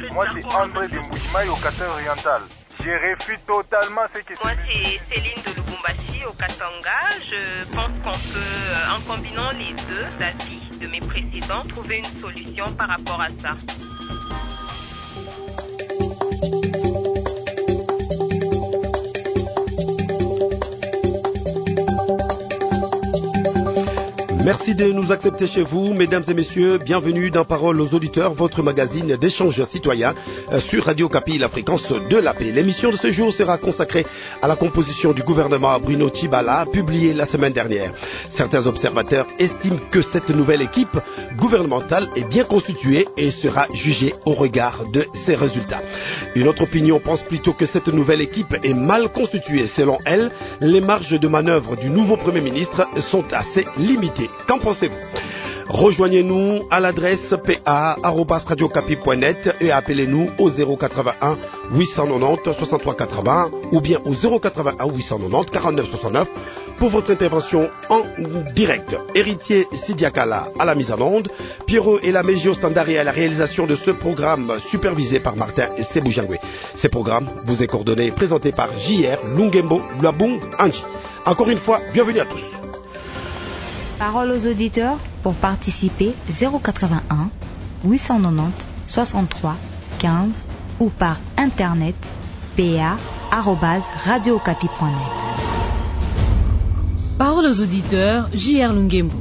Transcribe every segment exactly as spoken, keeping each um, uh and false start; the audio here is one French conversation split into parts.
Moi, c'est André de Moujimaï au Katanga oriental. Je réfute totalement ce que... Moi, c'est Céline de Lubumbashi au Katanga. Je pense qu'on peut, en combinant les deux avis de mes précédents, trouver une solution par rapport à ça. Merci de nous accepter chez vous, mesdames et messieurs. Bienvenue dans Parole aux auditeurs, votre magazine d'échange citoyen sur Radio Okapi, la fréquence de la paix. L'émission de ce jour sera consacrée à la composition du gouvernement Bruno Tshibala, publiée la semaine dernière. Certains observateurs estiment que cette nouvelle équipe gouvernementale est bien constituée et sera jugée au regard de ses résultats. Une autre opinion pense plutôt que cette nouvelle équipe est mal constituée. Selon elle, les marges de manœuvre du nouveau Premier ministre sont assez limitées. Qu'en pensez-vous? Rejoignez-nous à l'adresse p a arobase radio okapi point net et appelez-nous au zéro quatre-vingt-un huit cent quatre-vingt-dix soixante-trois quatre-vingts ou bien au zéro quatre-vingt-un huit cent quatre-vingt-dix quarante-neuf soixante-neuf pour votre intervention en direct. Héritier Sidiakala à la mise en onde, Pierrot et la Mégio Standard à la réalisation de ce programme supervisé par Martin et Sebujangwe. Ce programme vous est coordonné et présenté par J R Lungembo Luabung Anji. Encore une fois, bienvenue à tous. Parole aux auditeurs pour participer zéro quatre-vingt-un huit cent quatre-vingt-dix soixante-trois quinze ou par internet p a arobase radio okapi point net. Parole aux auditeurs, J R Lungembo.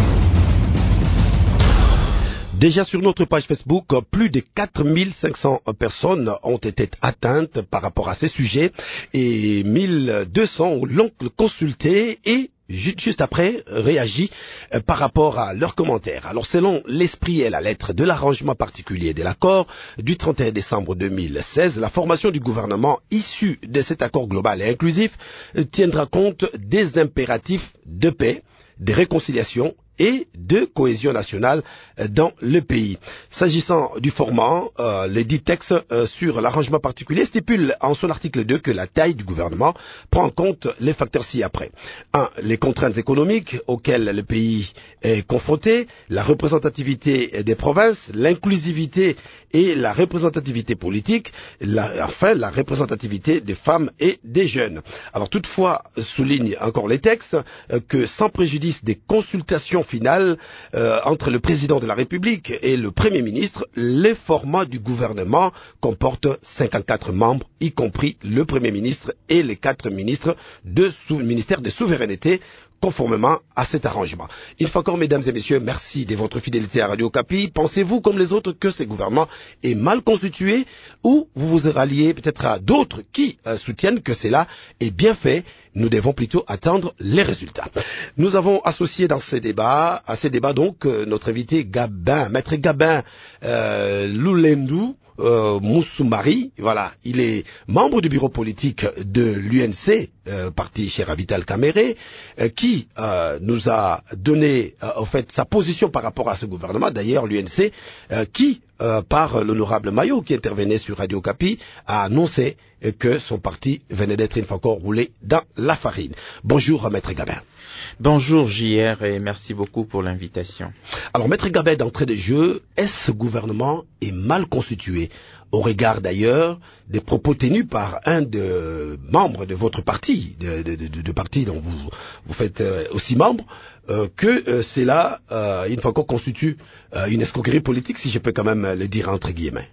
Déjà sur notre page Facebook, plus de quatre mille cinq cents personnes ont été atteintes par rapport à ces sujets et mille deux cents l'ont consulté et juste après réagi par rapport à leurs commentaires. Alors selon l'esprit et la lettre de l'arrangement particulier de l'accord du trente et un décembre deux mille seize, la formation du gouvernement issu de cet accord global et inclusif tiendra compte des impératifs de paix, de réconciliation et de cohésion nationale dans le pays. S'agissant du format, euh, le dit texte euh, sur l'arrangement particulier stipule en son article deux que la taille du gouvernement prend en compte les facteurs ci-après. un. Les contraintes économiques auxquelles le pays est confronté, la représentativité des provinces, l'inclusivité et la représentativité politique, la, enfin la représentativité des femmes et des jeunes. Alors toutefois, souligne encore les textes, euh, que sans préjudice des consultations finale euh, entre le président de la République et le Premier ministre, le format du gouvernement comporte cinquante-quatre membres, y compris le Premier ministre et les quatre ministres du ministère de souveraineté, conformément à cet arrangement. Une fois encore, mesdames et messieurs, merci de votre fidélité à Radio Okapi. Pensez-vous, comme les autres, que ce gouvernement est mal constitué ou vous vous ralliez peut-être à d'autres qui euh, soutiennent que cela est bien fait? Nous devons plutôt attendre les résultats. Nous avons associé dans ces débats, à ces débats donc, euh, notre invité Gabin, maître Gabin euh, Loulemdou, Euh, Moussoumari, voilà, il est membre du bureau politique de l'U N C, euh, parti Chéra Vital Kamere, euh, qui euh, nous a donné euh, en fait sa position par rapport à ce gouvernement. D'ailleurs, l'U N C, euh, qui euh, par l'honorable Mayo, qui intervenait sur Radio Okapi, a annoncé euh, que son parti venait d'être une fois encore roulé dans la farine. Bonjour, maître Gabin. Bonjour J R et merci beaucoup pour l'invitation. Alors, maître Gabin, d'entrée de jeu, est-ce ce gouvernement est mal constitué, au regard d'ailleurs des propos tenus par un des membres de votre parti, de, de, de, de parti dont vous, vous faites euh, aussi membre, euh, que euh, c'est là, euh, une fois encore, constitue euh, une escroquerie politique, si je peux quand même le dire entre guillemets.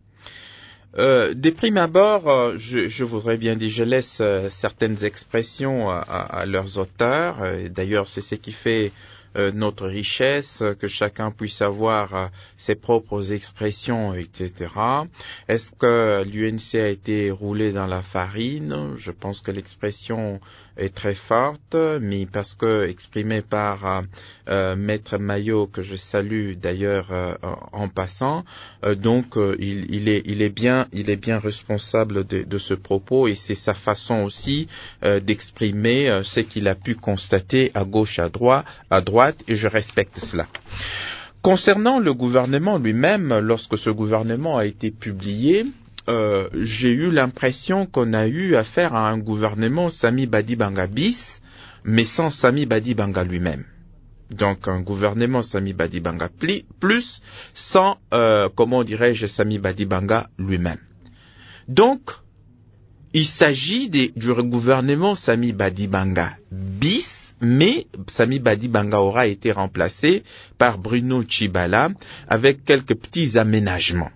Euh, de prime abord, euh, je, je voudrais bien dire, je laisse euh, certaines expressions à, à, à leurs auteurs. Euh, d'ailleurs, c'est ce qui fait euh, notre richesse, que chacun puisse avoir euh, ses propres expressions, et cetera. Est-ce que l'U N C a été roulé dans la farine? Je pense que l'expression est très forte, mais parce que exprimée par euh, euh, Maître Mayo, que je salue d'ailleurs euh, en passant, euh, donc euh, il, il est il est bien il est bien responsable de, de ce propos, et c'est sa façon aussi euh, d'exprimer euh, ce qu'il a pu constater à gauche, à droite, à droite, et je respecte cela. Concernant le gouvernement lui-même, lorsque ce gouvernement a été publié, Euh, j'ai eu l'impression qu'on a eu affaire à un gouvernement Sami Badibanga bis, mais sans Sami Badibanga lui-même. Donc un gouvernement Sami Badibanga plus, sans, euh, comment dirais-je, Sami Badibanga lui-même. Donc, il s'agit des, du gouvernement Sami Badibanga bis, mais Sami Badibanga aura été remplacé par Bruno Tshibala avec quelques petits aménagements.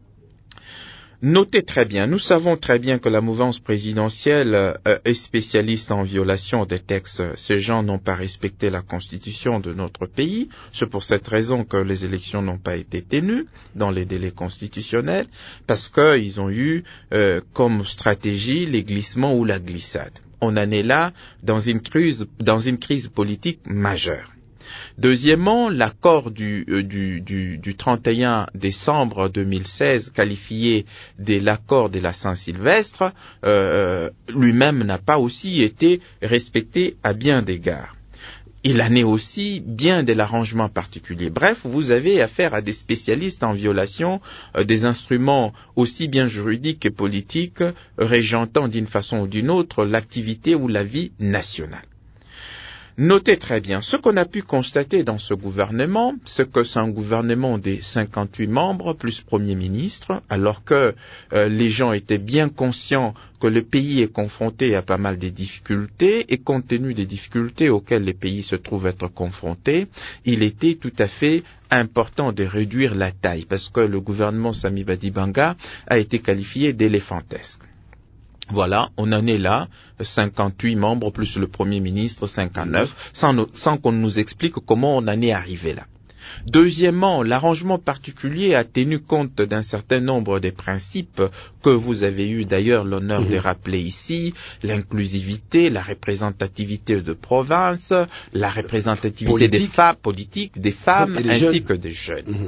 Notez très bien, nous savons très bien que la mouvance présidentielle euh, est spécialiste en violation des textes. Ces gens n'ont pas respecté la constitution de notre pays. C'est pour cette raison que les élections n'ont pas été tenues dans les délais constitutionnels, parce qu'ils ont eu euh, comme stratégie les glissements ou la glissade. On en est là dans une crise, dans une crise politique majeure. Deuxièmement, l'accord du, euh, du, du, du trente et un décembre deux mille seize, qualifié de l'accord de la Saint-Sylvestre, euh, lui-même n'a pas aussi été respecté à bien d'égards. Il en est aussi bien de l'arrangement particulier. Bref, vous avez affaire à des spécialistes en violation euh, des instruments aussi bien juridiques que politiques, régentant d'une façon ou d'une autre l'activité ou la vie nationale. Notez très bien, ce qu'on a pu constater dans ce gouvernement, c'est que c'est un gouvernement des cinquante-huit membres plus Premier ministre, alors que euh, les gens étaient bien conscients que le pays est confronté à pas mal de difficultés, et compte tenu des difficultés auxquelles les pays se trouvent être confrontés, il était tout à fait important de réduire la taille, parce que le gouvernement Sami Badibanga a été qualifié d'éléphantesque. Voilà, on en est là, cinquante-huit membres plus le Premier ministre, cinquante-neuf, sans, sans qu'on nous explique comment on en est arrivé là. Deuxièmement, l'arrangement particulier a tenu compte d'un certain nombre des principes que vous avez eu d'ailleurs l'honneur mmh. de rappeler ici, l'inclusivité, la représentativité de province, la représentativité politique. des femmes politiques, des femmes ainsi jeunes. que des jeunes. Mmh.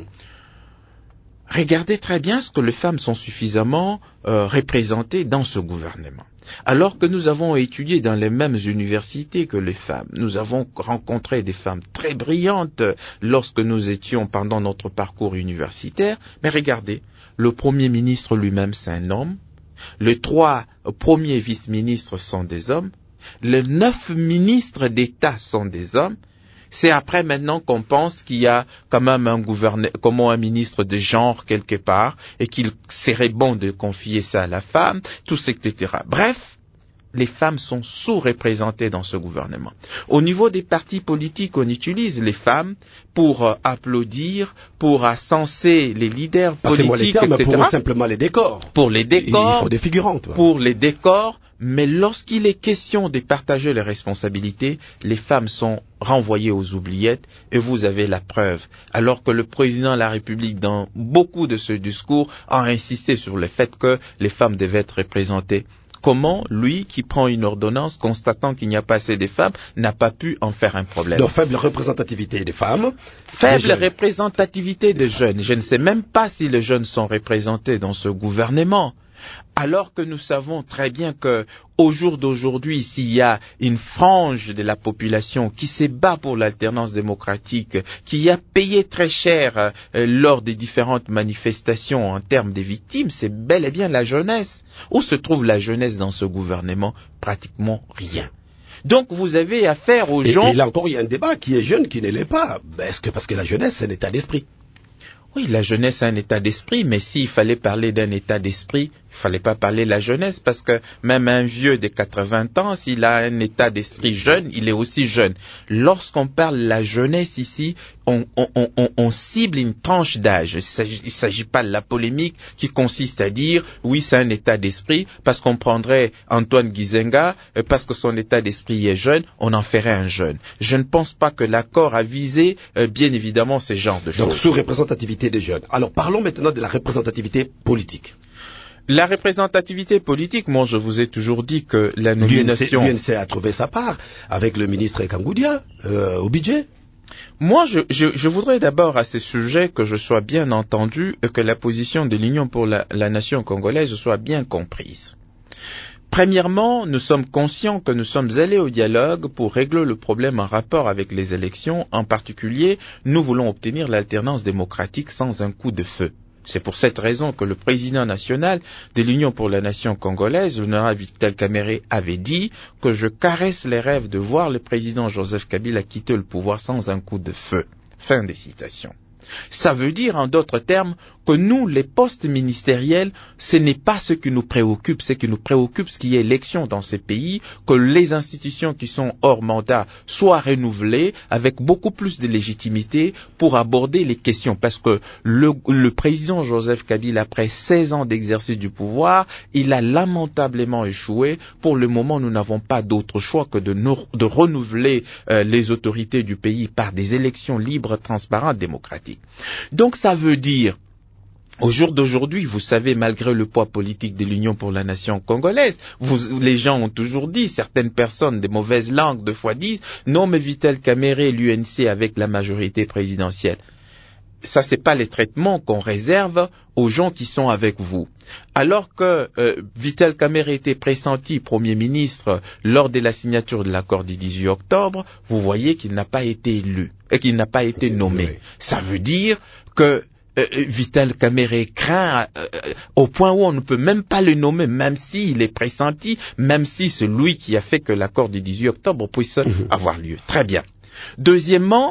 Regardez très bien ce que les femmes sont suffisamment euh, représentées dans ce gouvernement. Alors que nous avons étudié dans les mêmes universités que les femmes, nous avons rencontré des femmes très brillantes lorsque nous étions pendant notre parcours universitaire. Mais regardez, le Premier ministre lui-même c'est un homme, les trois premiers vice-ministres sont des hommes, les neuf ministres d'État sont des hommes. C'est après maintenant qu'on pense qu'il y a quand même un gouverneur, comme un ministre de genre quelque part, et qu'il serait bon de confier ça à la femme, tout ça, et cetera. Bref, les femmes sont sous-représentées dans ce gouvernement. Au niveau des partis politiques, on utilise les femmes pour euh, applaudir, pour ascenser les leaders politiques, les termes, et cetera. Pour simplement les décors. Pour les décors. Il faut des figurantes. Ouais. Pour les décors. Mais lorsqu'il est question de partager les responsabilités, les femmes sont renvoyées aux oubliettes, et vous avez la preuve. Alors que le président de la République, dans beaucoup de ce discours, a insisté sur le fait que les femmes devaient être représentées. Comment, lui, qui prend une ordonnance, constatant qu'il n'y a pas assez de femmes, n'a pas pu en faire un problème? Donc, faible représentativité des femmes. Faible représentativité des jeunes. Je ne sais même pas si les jeunes sont représentés dans ce gouvernement. Alors que nous savons très bien que, au jour d'aujourd'hui, s'il y a une frange de la population qui se bat pour l'alternance démocratique, qui a payé très cher euh, lors des différentes manifestations en termes de victimes, c'est bel et bien la jeunesse. Où se trouve la jeunesse dans ce gouvernement? Pratiquement rien. Donc vous avez affaire aux et, gens... Et là encore, il y a un débat qui est jeune, qui ne l'est pas. Est-ce que parce que la jeunesse, c'est un état d'esprit? Oui, la jeunesse a un état d'esprit, mais s'il fallait parler d'un état d'esprit, il fallait pas parler de la jeunesse, parce que même un vieux de quatre-vingts ans, s'il a un état d'esprit jeune, il est aussi jeune. Lorsqu'on parle de la jeunesse ici, on, on, on, on cible une tranche d'âge. Il ne s'agit pas de la polémique qui consiste à dire, oui, c'est un état d'esprit, parce qu'on prendrait Antoine Gizenga, parce que son état d'esprit est jeune, on en ferait un jeune. Je ne pense pas que l'accord a visé, euh, bien évidemment, ces genres de choses. Donc, sous-représentativité des jeunes. Alors, parlons maintenant de la représentativité politique. La représentativité politique, moi je vous ai toujours dit que la nomination... L'U N C a trouvé sa part avec le ministre Kangoudia euh, au budget. Moi je, je, je voudrais d'abord à ces sujets que je sois bien entendu et que la position de l'Union pour la, la nation congolaise soit bien comprise. Premièrement, nous sommes conscients que nous sommes allés au dialogue pour régler le problème en rapport avec les élections. En particulier, nous voulons obtenir l'alternance démocratique sans un coup de feu. C'est pour cette raison que le président national de l'Union pour la nation congolaise, l'honorable Vital Kamerhe, avait dit que je caresse les rêves de voir le président Joseph Kabila quitter le pouvoir sans un coup de feu. Fin des citations. Ça veut dire, en d'autres termes, que nous, les postes ministériels, ce n'est pas ce qui nous préoccupe. Ce qui nous préoccupe, ce qui est élection dans ces pays, que les institutions qui sont hors mandat soient renouvelées avec beaucoup plus de légitimité pour aborder les questions. Parce que le, le président Joseph Kabila, après seize ans d'exercice du pouvoir, il a lamentablement échoué. Pour le moment, nous n'avons pas d'autre choix que de, nous, de renouveler euh, les autorités du pays par des élections libres, transparentes, démocratiques. Donc ça veut dire, au jour d'aujourd'hui, vous savez, malgré le poids politique de l'Union pour la nation congolaise, vous, les gens ont toujours dit, certaines personnes des mauvaises langues de fois disent, non mais Vital Kamerhe, l'U N C avec la majorité présidentielle. Ça, c'est pas les traitements qu'on réserve aux gens qui sont avec vous. Alors que euh, Vital Kamerhe était pressenti Premier ministre lors de la signature de l'accord du dix-huit octobre, vous voyez qu'il n'a pas été élu et qu'il n'a pas été nommé. Oui. Ça veut dire que euh, Vital Kamerhe craint euh, au point où on ne peut même pas le nommer, même s'il est pressenti, même si c'est lui qui a fait que l'accord du dix-huit octobre puisse mmh. avoir lieu. Très bien. Deuxièmement,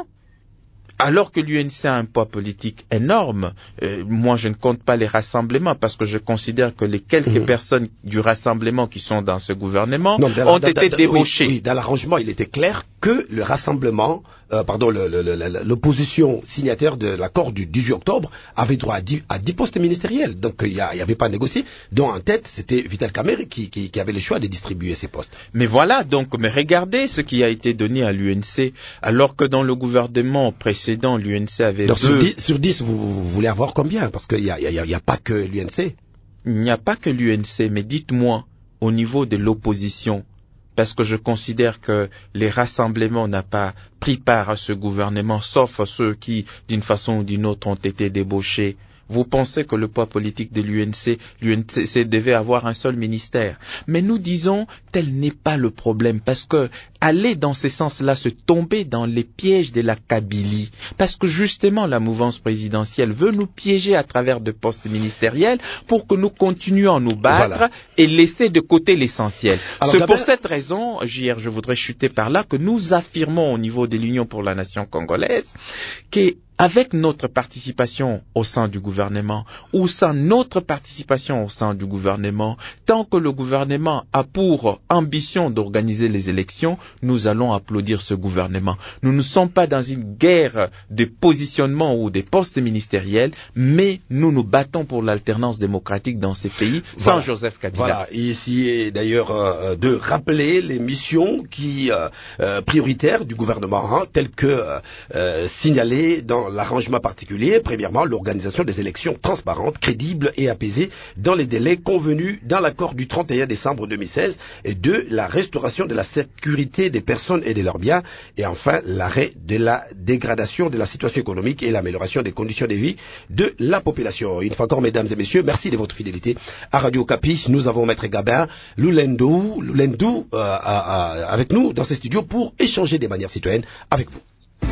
alors que l'U N C a un poids politique énorme, euh, moi je ne compte pas les rassemblements parce que je considère que les quelques mmh. personnes du rassemblement qui sont dans ce gouvernement non, la, ont da, été da, da, débauchées. Oui, oui, dans l'arrangement, il était clair que le rassemblement, euh, pardon, le, le, le, l'opposition signataire de l'accord du dix-huit octobre avait droit à dix, à dix postes ministériels. Donc il n'y avait pas à négocier. Dont en tête, c'était Vital Kamerhe qui, qui, qui avait le choix de distribuer ces postes. Mais voilà, donc, mais regardez ce qui a été donné à l'U N C, alors que dans le gouvernement précédent, l'U N C avait donc, deux... sur dix, sur dix vous, vous voulez avoir combien? Parce qu'il n'y a, y a, y a pas que l'U N C. Il n'y a pas que l'U N C, mais dites-moi, au niveau de l'opposition, parce que je considère que les rassemblements n'ont pas pris part à ce gouvernement, sauf ceux qui, d'une façon ou d'une autre, ont été débauchés. Vous pensez que le poids politique de l'U N C, l'U N C devait avoir un seul ministère. Mais nous disons, tel n'est pas le problème, parce que aller dans ce sens-là, se tomber dans les pièges de la Kabylie, parce que justement la mouvance présidentielle veut nous piéger à travers de postes ministériels pour que nous continuions à nous battre voilà. et laisser de côté l'essentiel. C'est pour cette raison, J R, je voudrais chuter par là, que nous affirmons au niveau de l'Union pour la nation congolaise que avec notre participation au sein du gouvernement ou sans notre participation au sein du gouvernement, tant que le gouvernement a pour ambition d'organiser les élections, nous allons applaudir ce gouvernement. Nous ne sommes pas dans une guerre de positionnement ou des postes ministériels, mais nous nous battons pour l'alternance démocratique dans ces pays voilà. sans Joseph Kabila. Voilà, et ici est d'ailleurs euh, de rappeler les missions qui euh, euh, prioritaires du gouvernement, hein, telles que euh, signalées dans l'arrangement particulier. Premièrement, l'organisation des élections transparentes, crédibles et apaisées dans les délais convenus dans l'accord du trente et un décembre deux mille seize. Et deux, la restauration de la sécurité des personnes et de leurs biens. Et enfin, l'arrêt de la dégradation de la situation économique et l'amélioration des conditions de vie de la population. Une fois encore, mesdames et messieurs, merci de votre fidélité à Radio Okapi. Nous avons Maître Gabin Loulendou, Loulendou euh, à, à, avec nous dans ces studios pour échanger des manières citoyennes avec vous.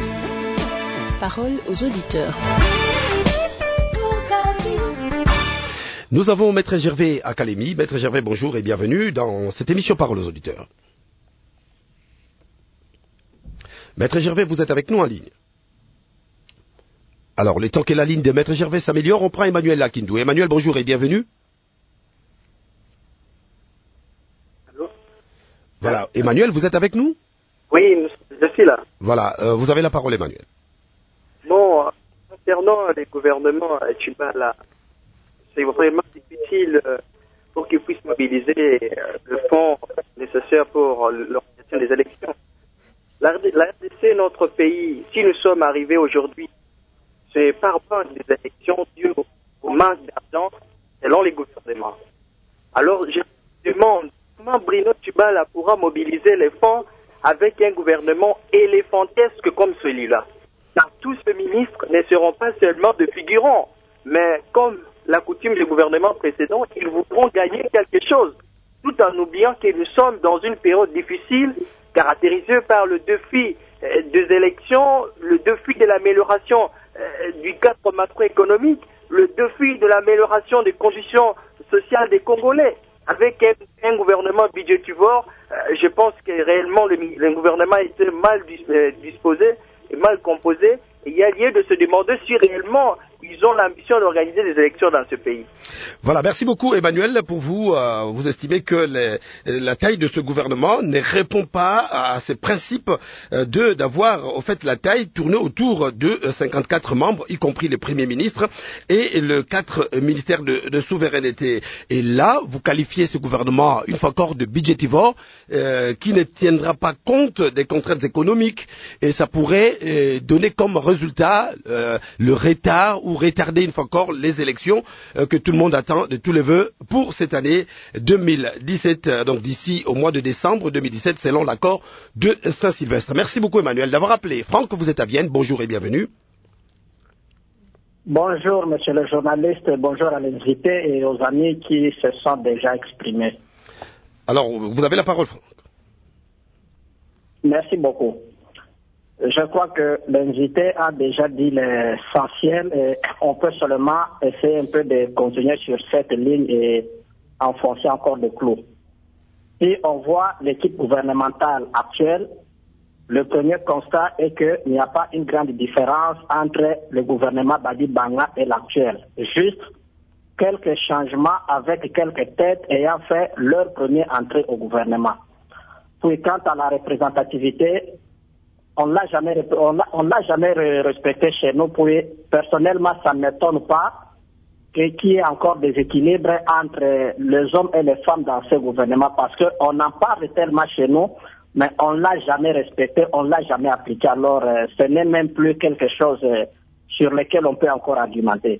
Parole aux auditeurs. Nous avons Maître Gervais à Kalemi. Maître Gervais, bonjour et bienvenue dans cette émission Parole aux auditeurs. Maître Gervais, vous êtes avec nous en ligne. Alors, le temps que la ligne de Maître Gervais s'améliore, on prend Emmanuel Lakindou. Emmanuel, bonjour et bienvenue. Allô? Voilà. Emmanuel, vous êtes avec nous? Oui, je suis là. Voilà. Euh, vous avez la parole, Emmanuel. Bon, concernant les gouvernements à Tchibala, c'est vraiment difficile pour qu'ils puissent mobiliser le fonds nécessaire pour l'organisation des élections. La R D C, notre pays, si nous sommes arrivés aujourd'hui, c'est par manque des élections dues au manque d'argent selon les gouvernements. Alors, je demande comment Bruno Tchibala pourra mobiliser les fonds avec un gouvernement éléphantesque comme celui-là. Car tous ces ministres ne seront pas seulement de figurants, mais comme la coutume du gouvernement précédent, ils voudront gagner quelque chose, tout en oubliant que nous sommes dans une période difficile, caractérisée par le défi des élections, le défi de l'amélioration du cadre macroéconomique, le défi de l'amélioration des conditions sociales des Congolais. Avec un, un gouvernement budgétivore, euh, je pense que réellement le, le gouvernement était mal dis, euh, disposé et mal composé. Et il y a lieu de se demander si réellement ils ont l'ambition d'organiser des élections dans ce pays. Voilà, merci beaucoup Emmanuel. Pour vous, euh, vous estimez que les, la taille de ce gouvernement ne répond pas à ces principes euh, de d'avoir, au fait, la taille tournée autour de cinquante-quatre membres, y compris le Premier ministre et le quatre ministères de, de souveraineté. Et là, vous qualifiez ce gouvernement, une fois encore, de budgétivore, euh, qui ne tiendra pas compte des contraintes économiques. Et ça pourrait euh, donner comme résultat euh, le retard ou retarder une fois encore les élections euh, que tout le monde attend de tous les vœux pour cette année deux mille dix-sept, euh, donc d'ici au mois de décembre deux mille dix-sept, selon l'accord de Saint-Sylvestre. Merci beaucoup Emmanuel d'avoir appelé. Franck, vous êtes à Vienne, bonjour et bienvenue. Bonjour monsieur le journaliste, bonjour à l'invité et aux amis qui se sont déjà exprimés. Alors, vous avez la parole Franck. Merci beaucoup. Je crois que l'invité a déjà dit l'essentiel et on peut seulement essayer un peu de continuer sur cette ligne et enfoncer encore des clous. Si on voit l'équipe gouvernementale actuelle, le premier constat est qu'il n'y a pas une grande différence entre le gouvernement Badi Banga et l'actuel. Juste quelques changements avec quelques têtes ayant fait leur première entrée au gouvernement. Puis quant à la représentativité, on l'a jamais, on l'a, on l'a jamais respecté chez nous. Puis, personnellement, ça ne m'étonne pas qu'il y ait encore des équilibres entre les hommes et les femmes dans ce gouvernement parce qu'on en parle tellement chez nous, mais on ne l'a jamais respecté, on ne l'a jamais appliqué. Alors, euh, ce n'est même plus quelque chose euh, sur lequel on peut encore argumenter.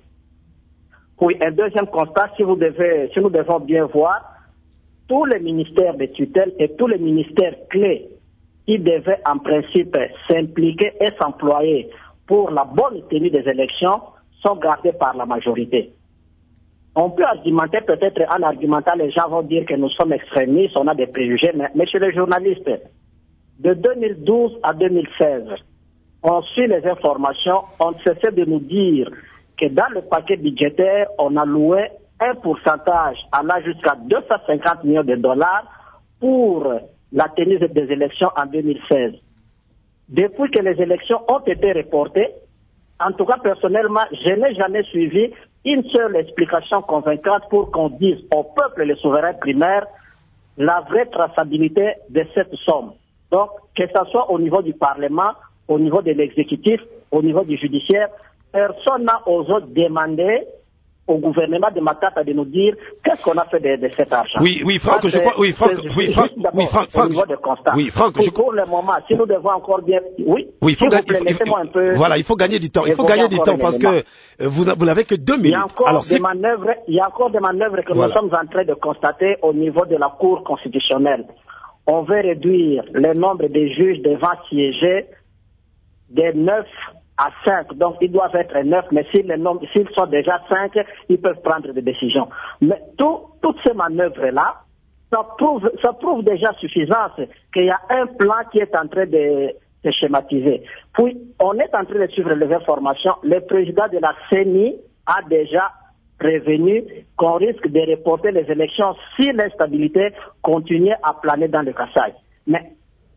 Puis, un deuxième constat, si vous devez, si nous devons bien voir, tous les ministères de tutelle et tous les ministères clés qui devaient en principe s'impliquer et s'employer pour la bonne tenue des élections sont gardés par la majorité. On peut argumenter, peut-être en argumentant, les gens vont dire que nous sommes extrémistes, on a des préjugés, mais messieurs les journalistes, de deux mille douze à deux mille seize, on suit les informations, on ne cessait de nous dire que dans le paquet budgétaire, on a loué un pourcentage allant jusqu'à deux cent cinquante millions de dollars pour la tenue des élections en deux mille seize. Depuis que les élections ont été reportées, en tout cas personnellement, je n'ai jamais suivi une seule explication convaincante pour qu'on dise au peuple et les souverains primaires la vraie traçabilité de cette somme. Donc, que ce soit au niveau du Parlement, au niveau de l'exécutif, au niveau du judiciaire, personne n'a osé demander au gouvernement de Matata de nous dire qu'est-ce qu'on a fait de, de cet argent. Oui, oui, Franck, je crois, oui, Franck, oui, Franck, oui, Franck, Franck, au niveau de constat. oui, Franck, je... pour le moment, si nous devons encore bien, oui, oui, il faut, s'il vous plaît, laissez-moi un peu. Voilà, il faut gagner du temps, il faut gagner du temps parce que vous, vous n'avez que deux minutes. Il y a encore Alors, des manœuvres, il y a encore des manœuvres que voilà. nous sommes en train de constater au niveau de la Cour constitutionnelle. On veut réduire le nombre de juges devant siéger de neuf à cinq, donc ils doivent être neuf, mais s'ils s'ils sont déjà cinq, ils peuvent prendre des décisions. Mais tout, toutes ces manœuvres-là, ça prouve, ça prouve déjà suffisance qu'il y a un plan qui est en train de se schématiser. Puis, on est en train de suivre les informations. Le président de la C E N I a déjà prévenu qu'on risque de reporter les élections si l'instabilité continue à planer dans le Kasaï. Mais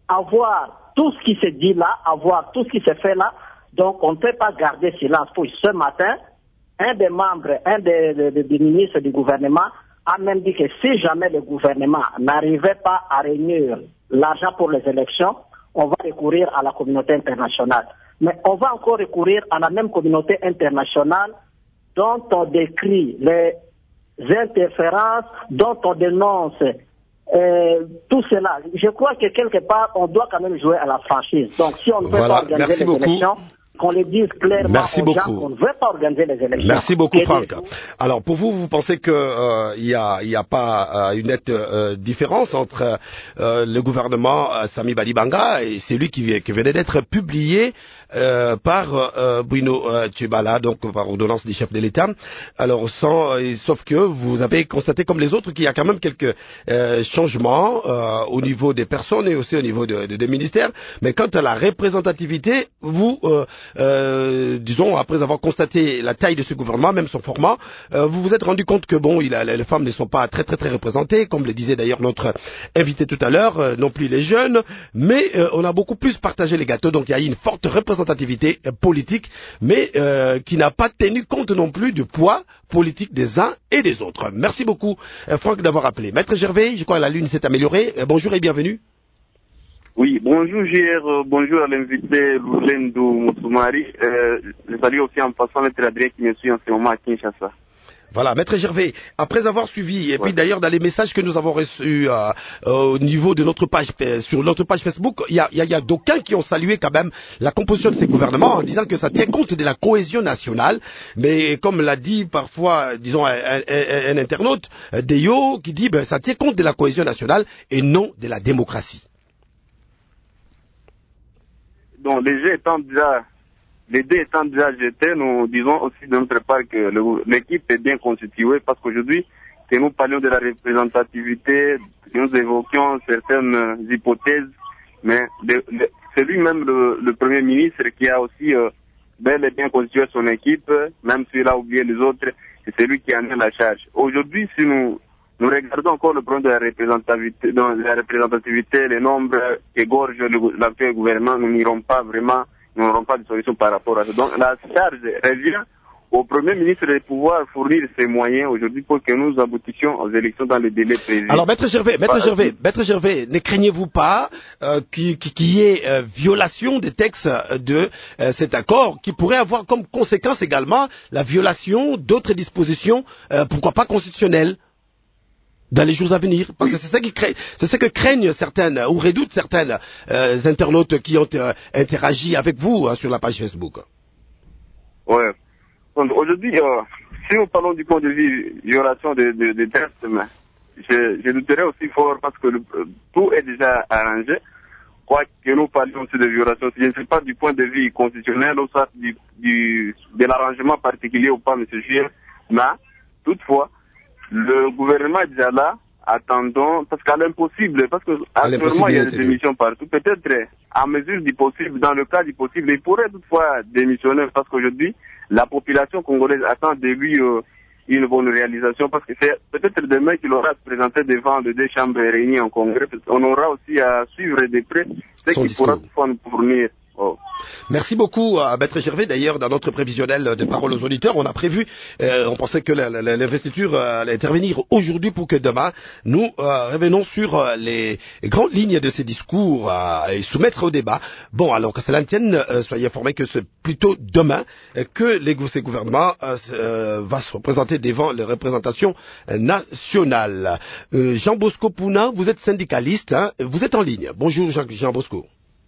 avoir tout ce qui se dit là, avoir tout ce qui se fait là, donc, on ne peut pas garder silence. Puis, ce matin, un des membres, un des, des, des ministres du gouvernement a même dit que si jamais le gouvernement n'arrivait pas à réunir l'argent pour les élections, on va recourir à la communauté internationale. Mais on va encore recourir à la même communauté internationale dont on décrit les interférences, dont on dénonce euh, tout cela. Je crois que quelque part, on doit quand même jouer à la franchise. Donc, si on ne peut voilà. pas organiser Merci les beaucoup. élections, qu'on les dise clairement Merci aux beaucoup. gens qu'on ne veut pas organiser les élections. Merci beaucoup, Et Franck. des... Alors, pour vous, vous pensez que euh, il y a, il y a pas euh, une nette euh, différence entre euh, le gouvernement euh, Sami Badibanga et celui qui, qui venait d'être publié euh, par euh, Bruno euh, Tshibala, donc par ordonnance du chef de l'État. Alors, sans, euh, sauf que vous avez constaté comme les autres qu'il y a quand même quelques euh, changements euh, au niveau des personnes et aussi au niveau de, de, des ministères. Mais quant à la représentativité, vous euh, euh, disons, après avoir constaté la taille de ce gouvernement, même son format, euh, vous vous êtes rendu compte que bon, il a, les femmes ne sont pas très très très représentées, comme le disait d'ailleurs notre invité tout à l'heure, euh, non plus les jeunes, mais euh, on a beaucoup plus partagé les gâteaux, donc il y a eu une forte représentativité euh, politique, mais euh, qui n'a pas tenu compte non plus du poids politique des uns et des autres. Merci beaucoup, euh, Franck, d'avoir appelé. Maître Gervais, je crois que la lune s'est améliorée. Euh, bonjour et bienvenue. Oui, bonjour J R, euh, bonjour à l'invité Lulendo Moussoumari. Euh, je salue aussi en passant Maître Adrien qui me suit en ce moment à Kinshasa. Voilà, Maître Gervais, après avoir suivi, et ouais. puis d'ailleurs dans les messages que nous avons reçus euh, euh, au niveau de notre page, euh, sur notre page Facebook, il y a, y a, y a d'aucuns qui ont salué quand même la composition de ces gouvernements en disant que ça tient compte de la cohésion nationale, mais comme l'a dit parfois, disons, un, un, un, un internaute, Deyo, qui dit ben, ça tient compte de la cohésion nationale et non de la démocratie. Donc les jeux étant déjà... Les dés étant déjà jetés, nous disons aussi de notre part que l'équipe est bien constituée parce qu'aujourd'hui, que nous parlions de la représentativité, que nous évoquions certaines hypothèses, mais c'est lui-même le, le Premier ministre qui a aussi euh, bel et bien constitué son équipe, même s'il a oublié les autres, et c'est lui qui en a la charge. Aujourd'hui, si nous, nous regardons encore le problème de la représentativité, de la représentativité les nombres qu'égorge l'actuel gouvernement, nous n'irons pas vraiment nous n'aurons pas de solution par rapport à ça. Donc la charge revient au Premier ministre de pouvoir fournir ses moyens aujourd'hui pour que nous aboutissions aux élections dans les délais prévus. Alors Maître Gervais, Maître Gervais, Maître Gervais, ne craignez-vous pas euh, qu'il qui, qui y ait euh, violation des textes de euh, cet accord qui pourrait avoir comme conséquence également la violation d'autres dispositions, euh, pourquoi pas constitutionnelles dans les jours à venir, parce que c'est ça qui crée, c'est ce que craignent certaines ou redoutent certaines euh, internautes qui ont euh, interagi avec vous hein, sur la page Facebook. Ouais. Donc, aujourd'hui, euh, si nous parlons du point de vue violation des de, de textes, je, je douterais aussi fort parce que le, tout est déjà arrangé. Quoi que nous parlions aussi de violation, je ne sais pas du point de vue constitutionnel ou soit du, du de l'arrangement particulier ou pas, M. Juillet, mais toutefois. Le gouvernement est déjà là, attendons, parce qu'à l'impossible, parce que actuellement il y a des démissions partout, peut-être à mesure du possible, dans le cas du possible, il pourrait toutefois démissionner, parce qu'aujourd'hui, la population congolaise attend de lui euh, une bonne réalisation, parce que c'est peut-être demain qu'il aura à se présenter devant les deux chambres réunies en congrès, on aura aussi à suivre de près ce qu'il pourra toutefois nous fournir. Oh. Merci beaucoup à Maître Gervais. D'ailleurs, dans notre prévisionnel de paroles aux auditeurs, on a prévu, euh, on pensait que l'investiture euh, allait intervenir aujourd'hui pour que demain, nous euh, revenons sur euh, les grandes lignes de ces discours euh, et soumettre au débat. Bon, alors que cela ne tienne, euh, soyez informés que c'est plutôt demain euh, que les, ces gouvernements euh, euh, va se représenter devant les représentations euh, nationales. Euh, Jean Bosco Pouna, vous êtes syndicaliste, hein, vous êtes en ligne. Bonjour Jean, Jean Bosco.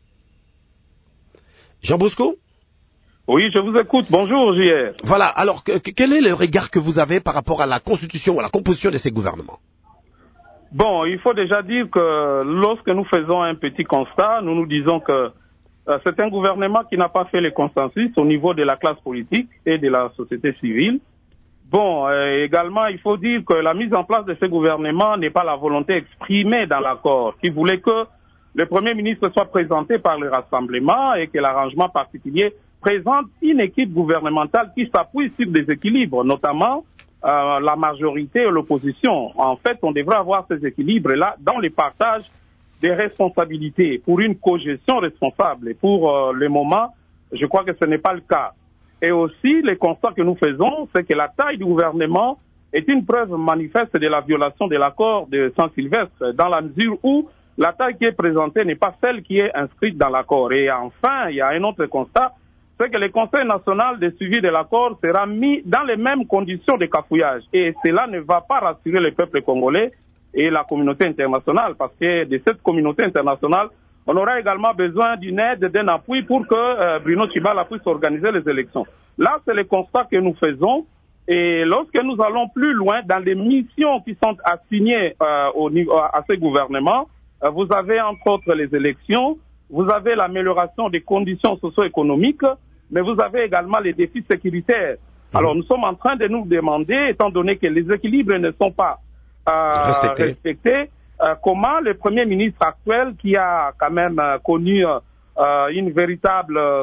Jean Bosco? Oui, je vous écoute. Bonjour, J R. Voilà. Alors, que, quel est le regard que vous avez par rapport à la constitution, à la composition de ces gouvernements? Bon, il faut déjà dire que lorsque nous faisons un petit constat, nous nous disons que euh, c'est un gouvernement qui n'a pas fait le consensus au niveau de la classe politique et de la société civile. Bon, euh, également, il faut dire que la mise en place de ce gouvernement n'est pas la volonté exprimée dans l'accord, qui voulait que le Premier ministre soit présenté par le Rassemblement et que l'arrangement particulier présente une équipe gouvernementale qui s'appuie sur des équilibres, notamment euh, la majorité et l'opposition. En fait, on devrait avoir ces équilibres-là dans le partage des responsabilités pour une cogestion responsable. Et pour euh, le moment, je crois que ce n'est pas le cas. Et aussi, les constats que nous faisons, c'est que la taille du gouvernement est une preuve manifeste de la violation de l'accord de Saint-Sylvestre, dans la mesure où la taille qui est présentée n'est pas celle qui est inscrite dans l'accord. Et enfin, il y a un autre constat, c'est que le Conseil national de suivi de l'accord sera mis dans les mêmes conditions de cafouillage. Et cela ne va pas rassurer le peuple congolais et la communauté internationale, parce que de cette communauté internationale, on aura également besoin d'une aide, d'un appui pour que euh, Bruno Tshibala puisse organiser les élections. Là, c'est le constat que nous faisons. Et lorsque nous allons plus loin dans les missions qui sont assignées euh, au niveau, à ce gouvernement, vous avez entre autres les élections, vous avez l'amélioration des conditions socio-économiques, mais vous avez également les défis sécuritaires. Mmh. Alors nous sommes en train de nous demander, étant donné que les équilibres ne sont pas euh, respectés, respectés euh, comment le Premier ministre actuel, qui a quand même euh, connu euh, une véritable euh,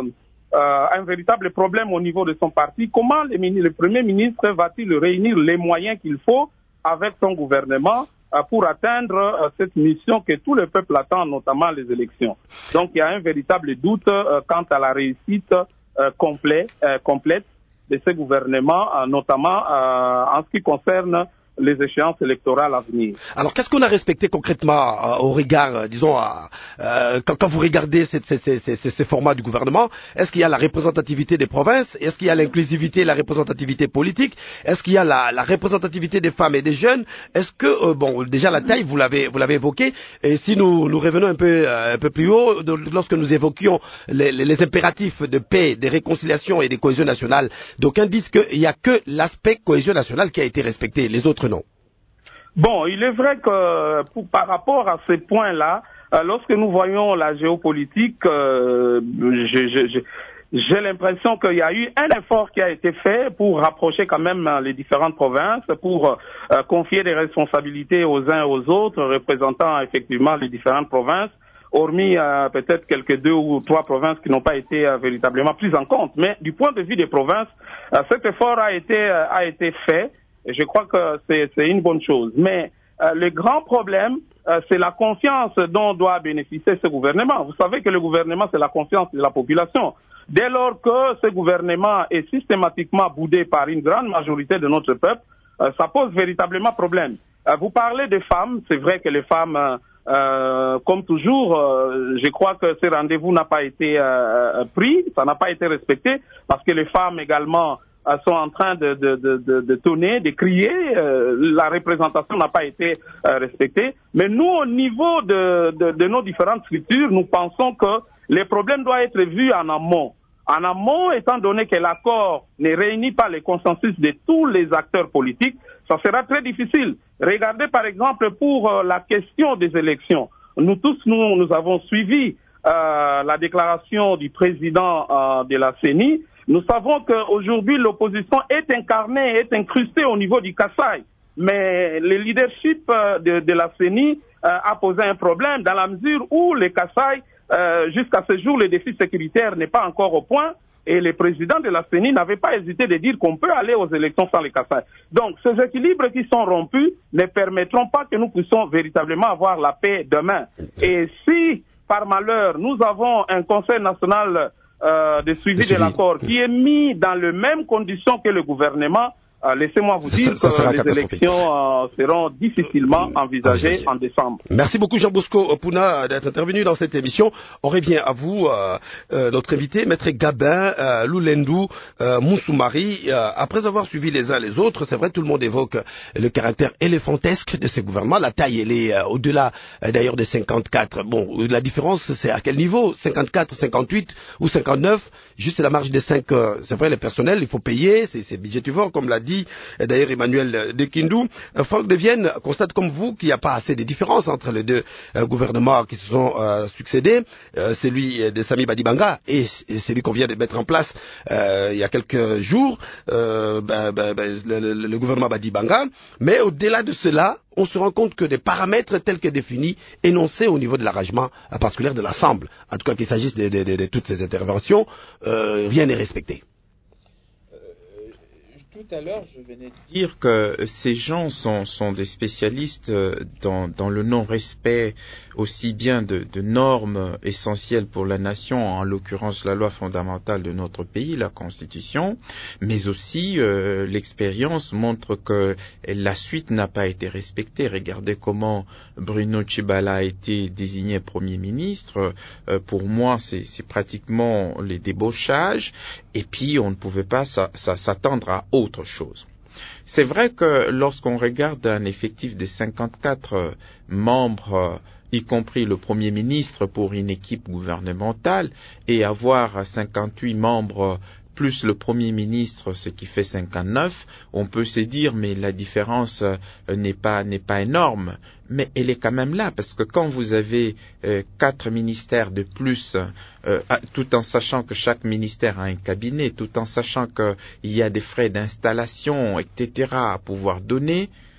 euh, un véritable problème au niveau de son parti. Comment le, le Premier ministre va-t-il réunir les moyens qu'il faut avec son gouvernement euh, pour atteindre euh, cette mission que tout le peuple attend, notamment les élections? Donc il y a un véritable doute euh, quant à la réussite euh, complet, euh, complète de ce gouvernement, euh, notamment euh, en ce qui concerne les échéances électorales à venir. Alors, qu'est-ce qu'on a respecté concrètement euh, au regard, euh, disons, euh, quand, quand vous regardez ces, ces, ces, ces, ces formats du gouvernement? Est-ce qu'il y a la représentativité des provinces? Est-ce qu'il y a l'inclusivité et la représentativité politique? Est-ce qu'il y a la, la représentativité des femmes et des jeunes? Est-ce que, euh, bon, déjà la taille, vous l'avez, vous l'avez évoqué, et si nous, nous revenons un peu, euh, un peu plus haut, de, lorsque nous évoquions les, les, les impératifs de paix, de réconciliation et de cohésion nationale, d'aucuns disent qu'il n'y a que l'aspect cohésion nationale qui a été respecté, les autres non. Bon, il est vrai que pour, par rapport à ces points-là, euh, lorsque nous voyons la géopolitique, euh, je, je, je, j'ai l'impression qu'il y a eu un effort qui a été fait pour rapprocher quand même les différentes provinces, pour euh, confier des responsabilités aux uns et aux autres, représentant effectivement les différentes provinces, hormis euh, peut-être quelques deux ou trois provinces qui n'ont pas été euh, véritablement prises en compte. Mais du point de vue des provinces, euh, cet effort a été, euh, a été fait. Et je crois que c'est, c'est une bonne chose. Mais euh, le grand problème, euh, c'est la confiance dont doit bénéficier ce gouvernement. Vous savez que le gouvernement, c'est la confiance de la population. Dès lors que ce gouvernement est systématiquement boudé par une grande majorité de notre peuple, euh, ça pose véritablement problème. Euh, vous parlez des femmes, c'est vrai que les femmes, euh, euh, comme toujours, euh, je crois que ce rendez-vous n'a pas été euh, pris, ça n'a pas été respecté, parce que les femmes également sont en train de, de, de, de, de tonner, de crier, euh, la représentation n'a pas été euh, respectée. Mais nous, au niveau de, de, de nos différentes structures, nous pensons que les problèmes doivent être vus en amont. En amont, étant donné que l'accord ne réunit pas les consensus de tous les acteurs politiques, ça sera très difficile. Regardez par exemple pour euh, la question des élections. Nous tous, nous, nous avons suivi euh, la déclaration du président euh, de la C E N I. Nous savons qu'aujourd'hui, l'opposition est incarnée, est incrustée au niveau du Kasaï. Mais le leadership de, de la C E N I euh, a posé un problème dans la mesure où le Kasaï, euh, jusqu'à ce jour, le défi sécuritaire n'est pas encore au point. Et le président de la C E N I n'avait pas hésité de dire qu'on peut aller aux élections sans le Kasaï. Donc, ces équilibres qui sont rompus ne permettront pas que nous puissions véritablement avoir la paix demain. Et si, par malheur, nous avons un Conseil national Euh, de suivi de l'accord qui est mis dans les mêmes conditions que le gouvernement, euh, laissez-moi vous dire ça, ça que les élections euh, seront difficilement envisagées en décembre. Merci beaucoup Jean Bosco Puna d'être intervenu dans cette émission. On revient à vous, euh, euh, notre invité, Maître Gabin euh, Loulendu euh, Moussoumari. Euh, après avoir suivi les uns les autres, c'est vrai, tout le monde évoque le caractère éléphantesque de ce gouvernement. La taille, elle est euh, au-delà euh, d'ailleurs de cinquante-quatre. Bon, la différence, c'est à quel niveau? cinquante-quatre, cinquante-huit ou cinquante-neuf? Juste la marge des cinq. Euh, c'est vrai, le personnel, il faut payer, c'est, c'est budgétivore, comme l'a dit d'ailleurs Emmanuel Dekindou. Euh, Franck de Vienne constate comme vous qu'il n'y a pas assez de différence entre les deux euh, gouvernements qui se sont euh, succédés, euh, celui de Sami Badibanga et, et celui qu'on vient de mettre en place euh, il y a quelques jours, euh, ben, ben, ben, le, le, le gouvernement Badibanga. Mais au-delà de cela, on se rend compte que des paramètres tels que définis, énoncés au niveau de l'arrangement particulier de l'Assemblée, en tout cas qu'il s'agisse de, de, de, de toutes ces interventions, euh, rien n'est respecté. Tout à l'heure, je venais de dire que ces gens sont, sont des spécialistes dans, dans le non-respect aussi bien de, de normes essentielles pour la nation, en l'occurrence la loi fondamentale de notre pays, la Constitution, mais aussi euh, l'expérience montre que la suite n'a pas été respectée. Regardez comment Bruno Tshibala a été désigné Premier ministre. Euh, pour moi, c'est, c'est pratiquement les débauchages. Et puis, on ne pouvait pas ça, ça, s'attendre à autre chose. C'est vrai que lorsqu'on regarde un effectif de cinquante-quatre membres, y compris le Premier ministre pour une équipe gouvernementale, et avoir cinquante-huit membres plus le Premier ministre, ce qui fait cinquante-neuf, on peut se dire, mais la différence n'est pas, n'est pas énorme. Mais elle est quand même là, parce que quand vous avez euh, quatre ministères de plus, euh, tout en sachant que chaque ministère a un cabinet, tout en sachant qu'il y a des frais d'installation, et cetera à pouvoir donner,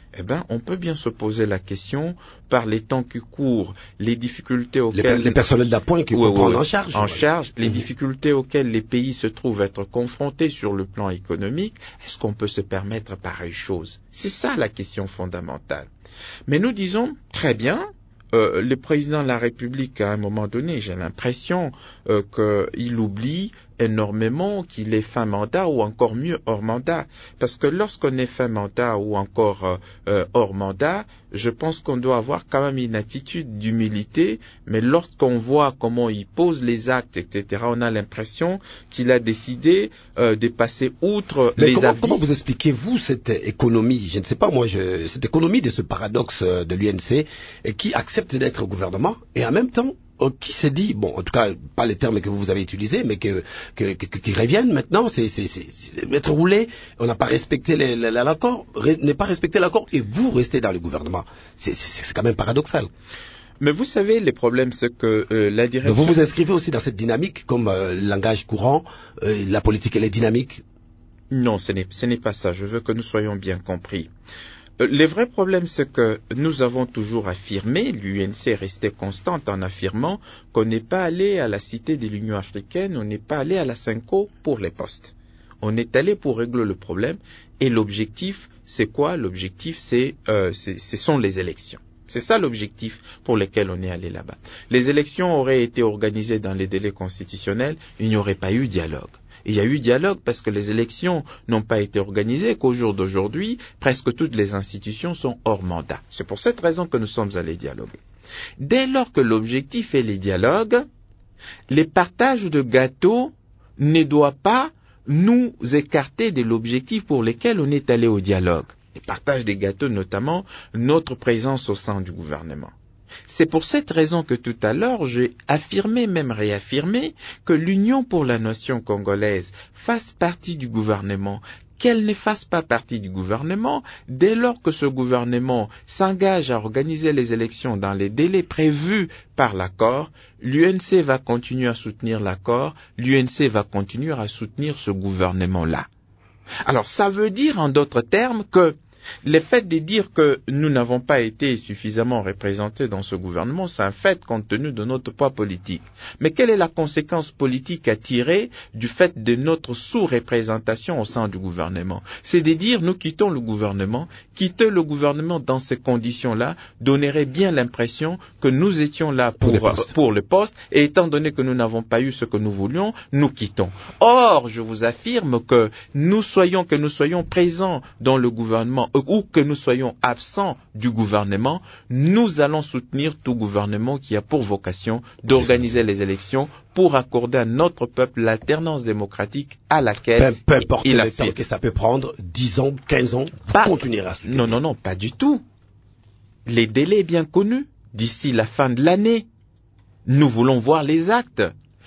Eh ben, on peut bien se poser la question par les temps qui courent, les difficultés auxquelles les, les personnels d'appoint qui vont prendre en charge, en charge, les mmh. difficultés auxquelles les pays se trouvent être confrontés sur le plan économique. Est-ce qu'on peut se permettre pareille chose? C'est ça la question fondamentale. Mais nous disons très bien. Euh, le président de la République, à un moment donné, j'ai l'impression euh, qu'il oublie énormément qu'il est fin mandat ou encore mieux hors mandat. Parce que lorsqu'on est fin mandat ou encore euh, hors mandat, je pense qu'on doit avoir quand même une attitude d'humilité, mais lorsqu'on voit comment il pose les actes, et cetera, on a l'impression qu'il a décidé euh, de passer outre mais les comment, avis. Comment vous expliquez-vous cette économie, je ne sais pas moi, je, cette économie de ce paradoxe de l'U N C qui accepte d'être au gouvernement et en même temps qui s'est dit, bon, en tout cas, pas les termes que vous avez utilisés, mais que, que, que, qui reviennent maintenant, c'est, c'est, c'est, c'est être roulé, on n'a pas respecté les, les, l'accord, n'est pas respecté l'accord, et vous restez dans le gouvernement. C'est, c'est, c'est quand même paradoxal. Mais vous savez, les problèmes, c'est que euh, la direction... Donc vous vous inscrivez aussi dans cette dynamique, comme euh, langage courant, euh, la politique, elle est dynamique? Non, ce n'est, ce n'est pas ça. Je veux que nous soyons bien compris. Le vrai problème, c'est que nous avons toujours affirmé, l'U N C est restée constante en affirmant qu'on n'est pas allé à la Cité de l'Union africaine, on n'est pas allé à la Cinco pour les postes. On est allé pour régler le problème et l'objectif, c'est quoi? L'objectif, c'est, euh, c'est, ce sont les élections. C'est ça l'objectif pour lequel on est allé là-bas. Les élections auraient été organisées dans les délais constitutionnels, il n'y aurait pas eu dialogue. Il y a eu dialogue parce que les élections n'ont pas été organisées, qu'au jour d'aujourd'hui, presque toutes les institutions sont hors mandat. C'est pour cette raison que nous sommes allés dialoguer. Dès lors que l'objectif est les dialogues, les partages de gâteaux ne doivent pas nous écarter de l'objectif pour lequel on est allé au dialogue. Les partages des gâteaux, notamment notre présence au sein du gouvernement. C'est pour cette raison que tout à l'heure, j'ai affirmé, même réaffirmé, que l'Union pour la nation congolaise fasse partie du gouvernement, qu'elle ne fasse pas partie du gouvernement, dès lors que ce gouvernement s'engage à organiser les élections dans les délais prévus par l'accord, l'U N C va continuer à soutenir l'accord, l'U N C va continuer à soutenir ce gouvernement-là. Alors, ça veut dire, en d'autres termes, que le fait de dire que nous n'avons pas été suffisamment représentés dans ce gouvernement, c'est un fait compte tenu de notre poids politique. Mais quelle est la conséquence politique à tirer du fait de notre sous-représentation au sein du gouvernement? C'est de dire nous quittons le gouvernement. Quitter le gouvernement dans ces conditions-là donnerait bien l'impression que nous étions là pour, pour, le pour le poste et étant donné que nous n'avons pas eu ce que nous voulions, nous quittons. Or, je vous affirme que nous soyons, que nous soyons présents dans le gouvernement ou que nous soyons absents du gouvernement, nous allons soutenir tout gouvernement qui a pour vocation d'organiser les élections pour accorder à notre peuple l'alternance démocratique à laquelle peu, peu importe il le temps que ça peut prendre, dix ans, quinze ans, pas, continuera à soutenir. Non, non, non, pas du tout. Les délais bien connus, d'ici la fin de l'année, nous voulons voir les actes.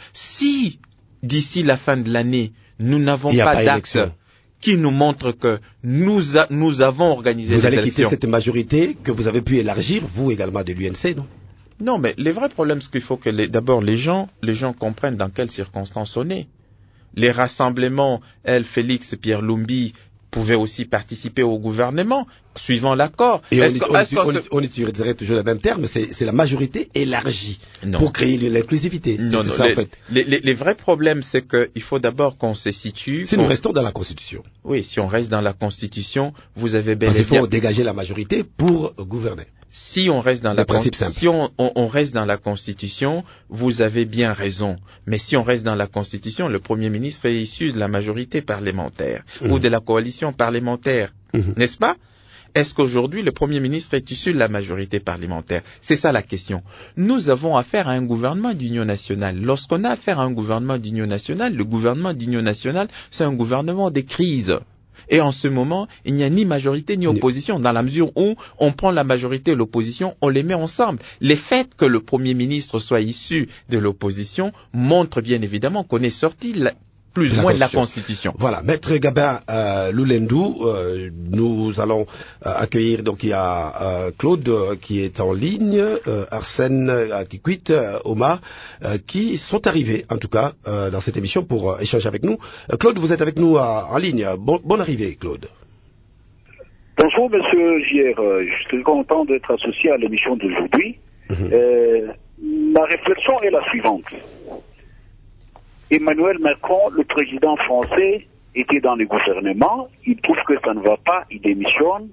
Si, d'ici la fin de l'année, nous n'avons pas, pas d'actes qui nous montre que nous, a, nous avons organisé vous les élections. Vous allez quitter cette majorité que vous avez pu élargir, vous également de l'U N C, non? Non, mais les vrais problèmes, c'est qu'il faut que les, d'abord les gens, les gens comprennent dans quelles circonstances on est. Les rassemblements, elle, Félix, Pierre Lumbi, pouvaient aussi participer au gouvernement, suivant l'accord. Et est-ce on, est, on, on, on utiliserait toujours le même terme, c'est, c'est la majorité élargie non. pour créer l'inclusivité. C'est, non, c'est non, ça, les, en fait. Les, les, les vrais problèmes, c'est qu'il faut d'abord qu'on se situe. Si qu'on... nous restons dans la Constitution. Oui, si on reste dans la Constitution, vous avez bel Parce et qu'il faut bien... dégager la majorité pour gouverner. Si on reste dans la con... si on, on, on reste dans la Constitution, vous avez bien raison. Mais si on reste dans la Constitution, le Premier ministre est issu de la majorité parlementaire mmh. ou de la coalition parlementaire, mmh. n'est-ce pas? Est-ce qu'aujourd'hui le Premier ministre est issu de la majorité parlementaire? C'est ça la question. Nous avons affaire à un gouvernement d'union nationale. Lorsqu'on a affaire à un gouvernement d'union nationale, le gouvernement d'union nationale, c'est un gouvernement des crises. Et en ce moment, il n'y a ni majorité ni opposition, dans la mesure où on prend la majorité et l'opposition, on les met ensemble. Le fait que le Premier ministre soit issu de l'opposition montre bien évidemment qu'on est sorti la, plus ou moins de la Constitution. Voilà, Maître Gabin euh, Loulendou, euh, nous allons euh, accueillir, donc il y a euh, Claude euh, qui est en ligne, euh, Arsène euh, qui quitte, euh, Omar, euh, qui sont arrivés en tout cas euh, dans cette émission pour euh, échanger avec nous. Euh, Claude, vous êtes avec nous euh, en ligne. Bon, bonne arrivée, Claude. Bonjour, monsieur J R. Je suis content d'être associé à l'émission d'aujourd'hui. Mmh. Euh, ma réflexion est la suivante. Emmanuel Macron, le président français, était dans le gouvernement. Il trouve que ça ne va pas, il démissionne.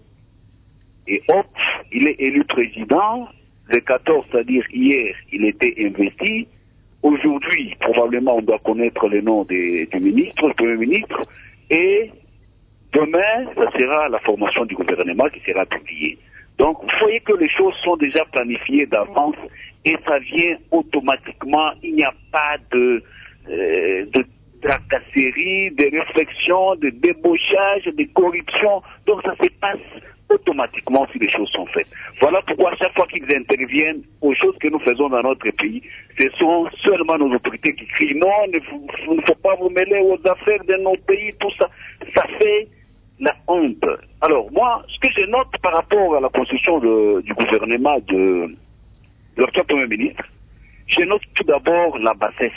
Et hop, il est élu président. Le quatorze, c'est-à-dire hier, il était investi. Aujourd'hui, probablement, on doit connaître le nom des, du ministre, du premier ministre. Et demain, ça sera la formation du gouvernement qui sera publiée. Donc, vous voyez que les choses sont déjà planifiées d'avance et ça vient automatiquement. Il n'y a pas de, euh, de tracasserie, de réflexion, de débauchage, de corruption. Donc, ça se passe automatiquement si les choses sont faites. Voilà pourquoi à chaque fois qu'ils interviennent aux choses que nous faisons dans notre pays, ce sont seulement nos autorités qui crient non, il ne faut pas vous mêler aux affaires de nos pays, tout ça. Ça fait la honte. Alors moi, ce que je note par rapport à la construction de, du gouvernement de, de l'actuel Premier ministre, je note tout d'abord la bassesse.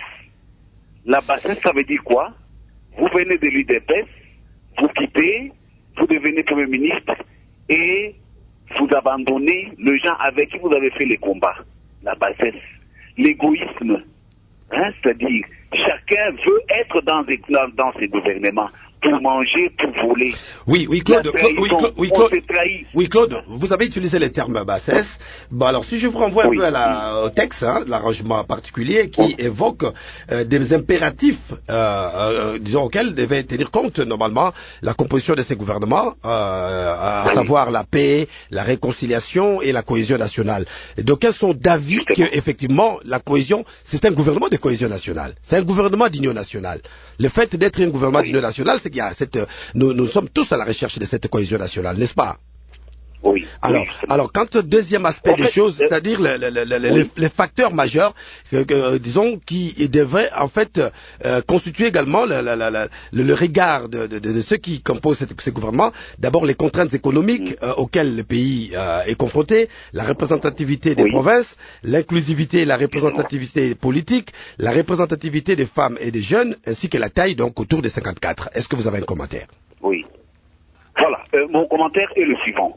La bassesse, ça veut dire quoi? Vous venez de l'U D P S, vous quittez, vous devenez Premier ministre, et vous abandonnez le gens avec qui vous avez fait les combats. La bassesse, l'égoïsme, hein, c'est-à-dire chacun veut être dans, dans, dans ces gouvernements pour manger, pour voler. Oui, oui, Claude, Claude, oui, Claude, oui, Claude, oui, Claude, vous avez utilisé le terme bassesse. Bon, alors, si je vous renvoie oui. un peu à la, au texte, hein, l'arrangement particulier qui oui. évoque euh, des impératifs, euh, euh, disons, auxquels devait tenir compte, normalement, la composition de ces gouvernements, euh, à oui. savoir la paix, la réconciliation et la cohésion nationale. Et donc, quels sont d'avis que, effectivement, la cohésion, c'est un gouvernement de cohésion nationale. C'est un gouvernement d'union nationale. Le fait d'être un gouvernement oui. d'union nationale, c'est qu'il y a cette, nous, nous sommes tous à la recherche de cette cohésion nationale, n'est-ce pas? Oui. Alors, oui. alors, quand deuxième aspect en des fait, choses, euh, c'est-à-dire le, le, le, le, oui. les, les facteurs majeurs, que, que, disons, qui devraient en fait euh, constituer également le, le, le, le regard de, de, de ceux qui composent cette, ce gouvernement. D'abord, les contraintes économiques euh, auxquelles le pays euh, est confronté, la représentativité des oui. provinces, l'inclusivité et la représentativité politique, la représentativité des femmes et des jeunes, ainsi que la taille donc autour des cinquante-quatre. Est-ce que vous avez un commentaire? Oui. Voilà. Euh, mon commentaire est le suivant.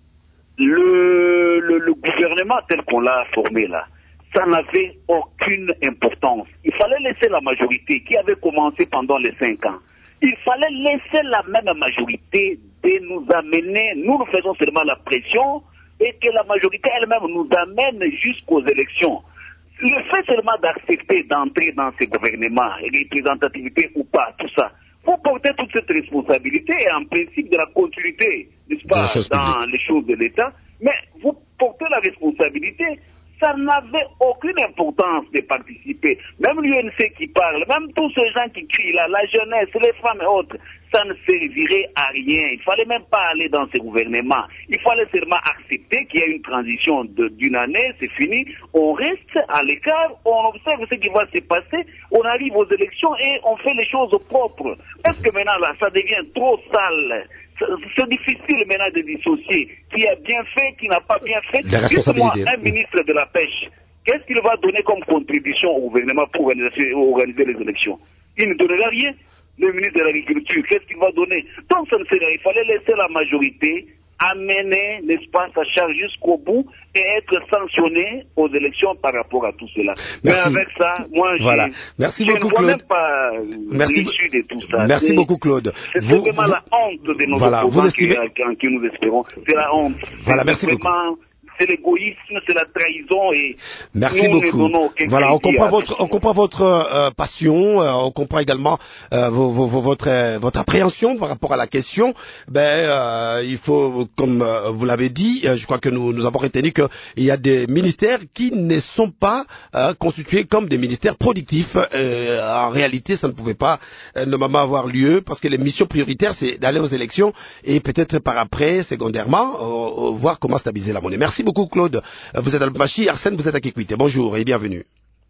Le, le, le gouvernement tel qu'on l'a formé là, ça n'avait aucune importance. Il fallait laisser la majorité qui avait commencé pendant les cinq ans. Il fallait laisser la même majorité de nous amener, nous nous faisons seulement la pression et que la majorité elle-même nous amène jusqu'aux élections. Le fait seulement d'accepter d'entrer dans ces gouvernements, représentativité ou pas, tout ça, vous portez toute cette responsabilité et en principe de la continuité, n'est-ce pas, dans les choses de l'État, mais vous portez la responsabilité. Ça n'avait aucune importance de participer. Même l'U N C qui parle, même tous ces gens qui crient là, la jeunesse, les femmes et autres, ça ne servirait à rien. Il fallait même pas aller dans ces gouvernements. Il fallait seulement accepter qu'il y a une transition d'une année, c'est fini. On reste à l'écart, on observe ce qui va se passer, on arrive aux élections et on fait les choses propres. Parce que maintenant là, ça devient trop sale. C'est difficile maintenant de dissocier qui a bien fait, qui n'a pas bien fait. Dites-moi, un ministre de la pêche, qu'est-ce qu'il va donner comme contribution au gouvernement pour organiser, organiser les élections? Il ne donnera rien. Le ministre de l'Agriculture, qu'est-ce qu'il va donner? Donc ça ne sert à rien. Il fallait laisser la majorité amener, n'est-ce pas, sa charge jusqu'au bout et être sanctionné aux élections par rapport à tout cela. Merci. Mais avec ça, moi, voilà. Merci je beaucoup, ne vois Claude. même pas Merci, l'issue de tout ça. Merci beaucoup, Claude. C'est vraiment vous, la honte de nos voilà, opposants qui, en qui nous espérons. C'est la honte. Voilà, merci vraiment, beaucoup. C'est l'égoïsme, c'est la trahison et merci nous beaucoup. Voilà, on comprend votre, on comprend votre euh, passion, euh, on comprend également euh, vos, vos, votre euh, votre appréhension par rapport à la question. Ben, euh, il faut, comme euh, vous l'avez dit, euh, je crois que nous nous avons retenu qu'il y a des ministères qui ne sont pas euh, constitués comme des ministères productifs. Euh, en réalité, ça ne pouvait pas euh, normalement avoir lieu parce que les missions prioritaires, c'est d'aller aux élections et peut-être par après, secondairement, euh, euh, voir comment stabiliser la monnaie. Merci beaucoup, Claude. Vous êtes à Lubumbashi. Arsène, vous êtes à Kikwité. Bonjour et bienvenue.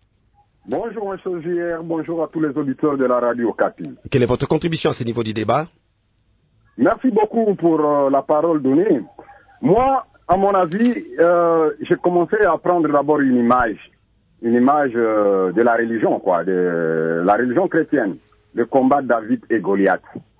Bonjour, monsieur J R. Bonjour à tous les auditeurs de la radio Kapi. Quelle est votre contribution à ce niveau du débat? Merci beaucoup pour euh, la parole donnée. Moi, à mon avis, euh, j'ai commencé à prendre d'abord une image, une image euh, de la religion, quoi, de la religion chrétienne, le combat de David et Goliath.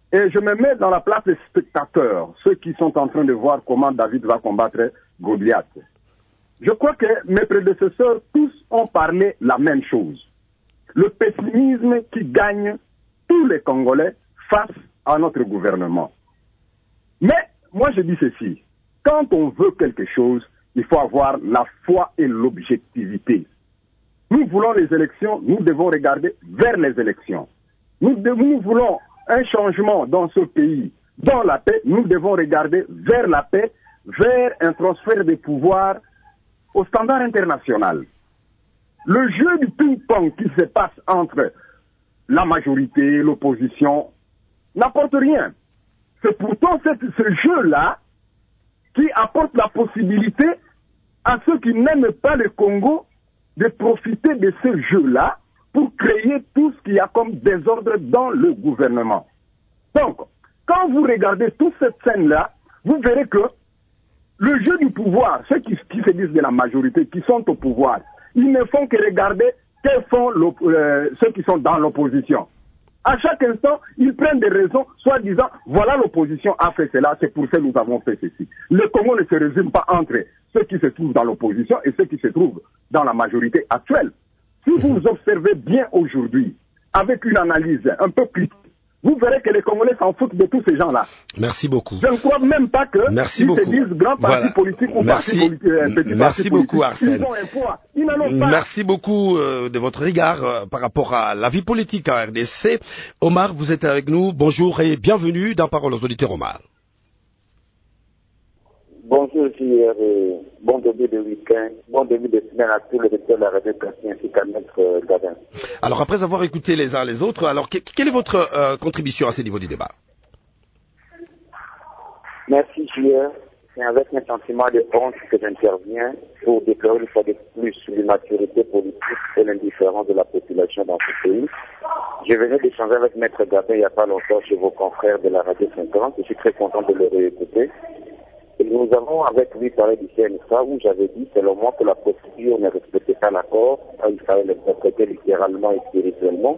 Et je me mets dans la place des spectateurs, ceux qui sont en train de voir comment David va combattre Goliath. Je crois que mes prédécesseurs, tous ont parlé la même chose. Le pessimisme qui gagne tous les Congolais face à notre gouvernement. Mais moi je dis ceci, quand on veut quelque chose, il faut avoir la foi et l'objectivité. Nous voulons les élections, nous devons regarder vers les élections. Nous, nous voulons un changement dans ce pays, dans la paix, nous devons regarder vers la paix, vers un transfert de pouvoir au standard international. Le jeu du ping-pong qui se passe entre la majorité et l'opposition n'apporte rien. C'est pourtant cette, ce jeu-là qui apporte la possibilité à ceux qui n'aiment pas le Congo de profiter de ce jeu-là pour créer tout ce qu'il y a comme désordre dans le gouvernement. Donc, quand vous regardez toute cette scène-là, vous verrez que le jeu du pouvoir, ceux qui, qui se disent de la majorité, qui sont au pouvoir, ils ne font que regarder que font euh, ceux qui sont dans l'opposition. À chaque instant, ils prennent des raisons, soit disant, voilà l'opposition a fait cela, c'est pour ça que nous avons fait ceci. Le Congo ne se résume pas entre ceux qui se trouvent dans l'opposition et ceux qui se trouvent dans la majorité actuelle. Si vous observez bien aujourd'hui, avec une analyse un peu critique, vous verrez que les Congolais s'en foutent de tous ces gens-là. Merci beaucoup. Je ne crois même pas que Merci ils beaucoup. se disent grands partis voilà. politiques ou Merci. partis politiques, euh, petits Merci partis beaucoup, politiques. Arsène. Ils ont un poids. Ils n'en ont pas. Merci beaucoup euh, de votre regard euh, par rapport à la vie politique en R D C. Omar, vous êtes avec nous. Bonjour et bienvenue dans Parole aux auditeurs, Omar. Bonjour, J R, et bon début de week-end, bon début de semaine à tous les lecteurs de la radio Kassi ainsi qu'à Maître Gabin. Alors, après avoir écouté les uns les autres, alors que, quelle est votre euh, contribution à ce niveau du débat? Merci, J R. C'est avec un sentiment de honte que j'interviens pour déplorer une fois de plus l'immaturité politique et l'indifférence de la population dans ce pays. Je venais d'échanger avec Maître Gabin il n'y a pas longtemps chez vos confrères de la radio cinquante. Je suis très content de le réécouter. Et nous avons avec lui parlé du C N S A où j'avais dit, selon moi, que la procédure ne respectait pas l'accord. Il fallait l'interpréter littéralement et spirituellement.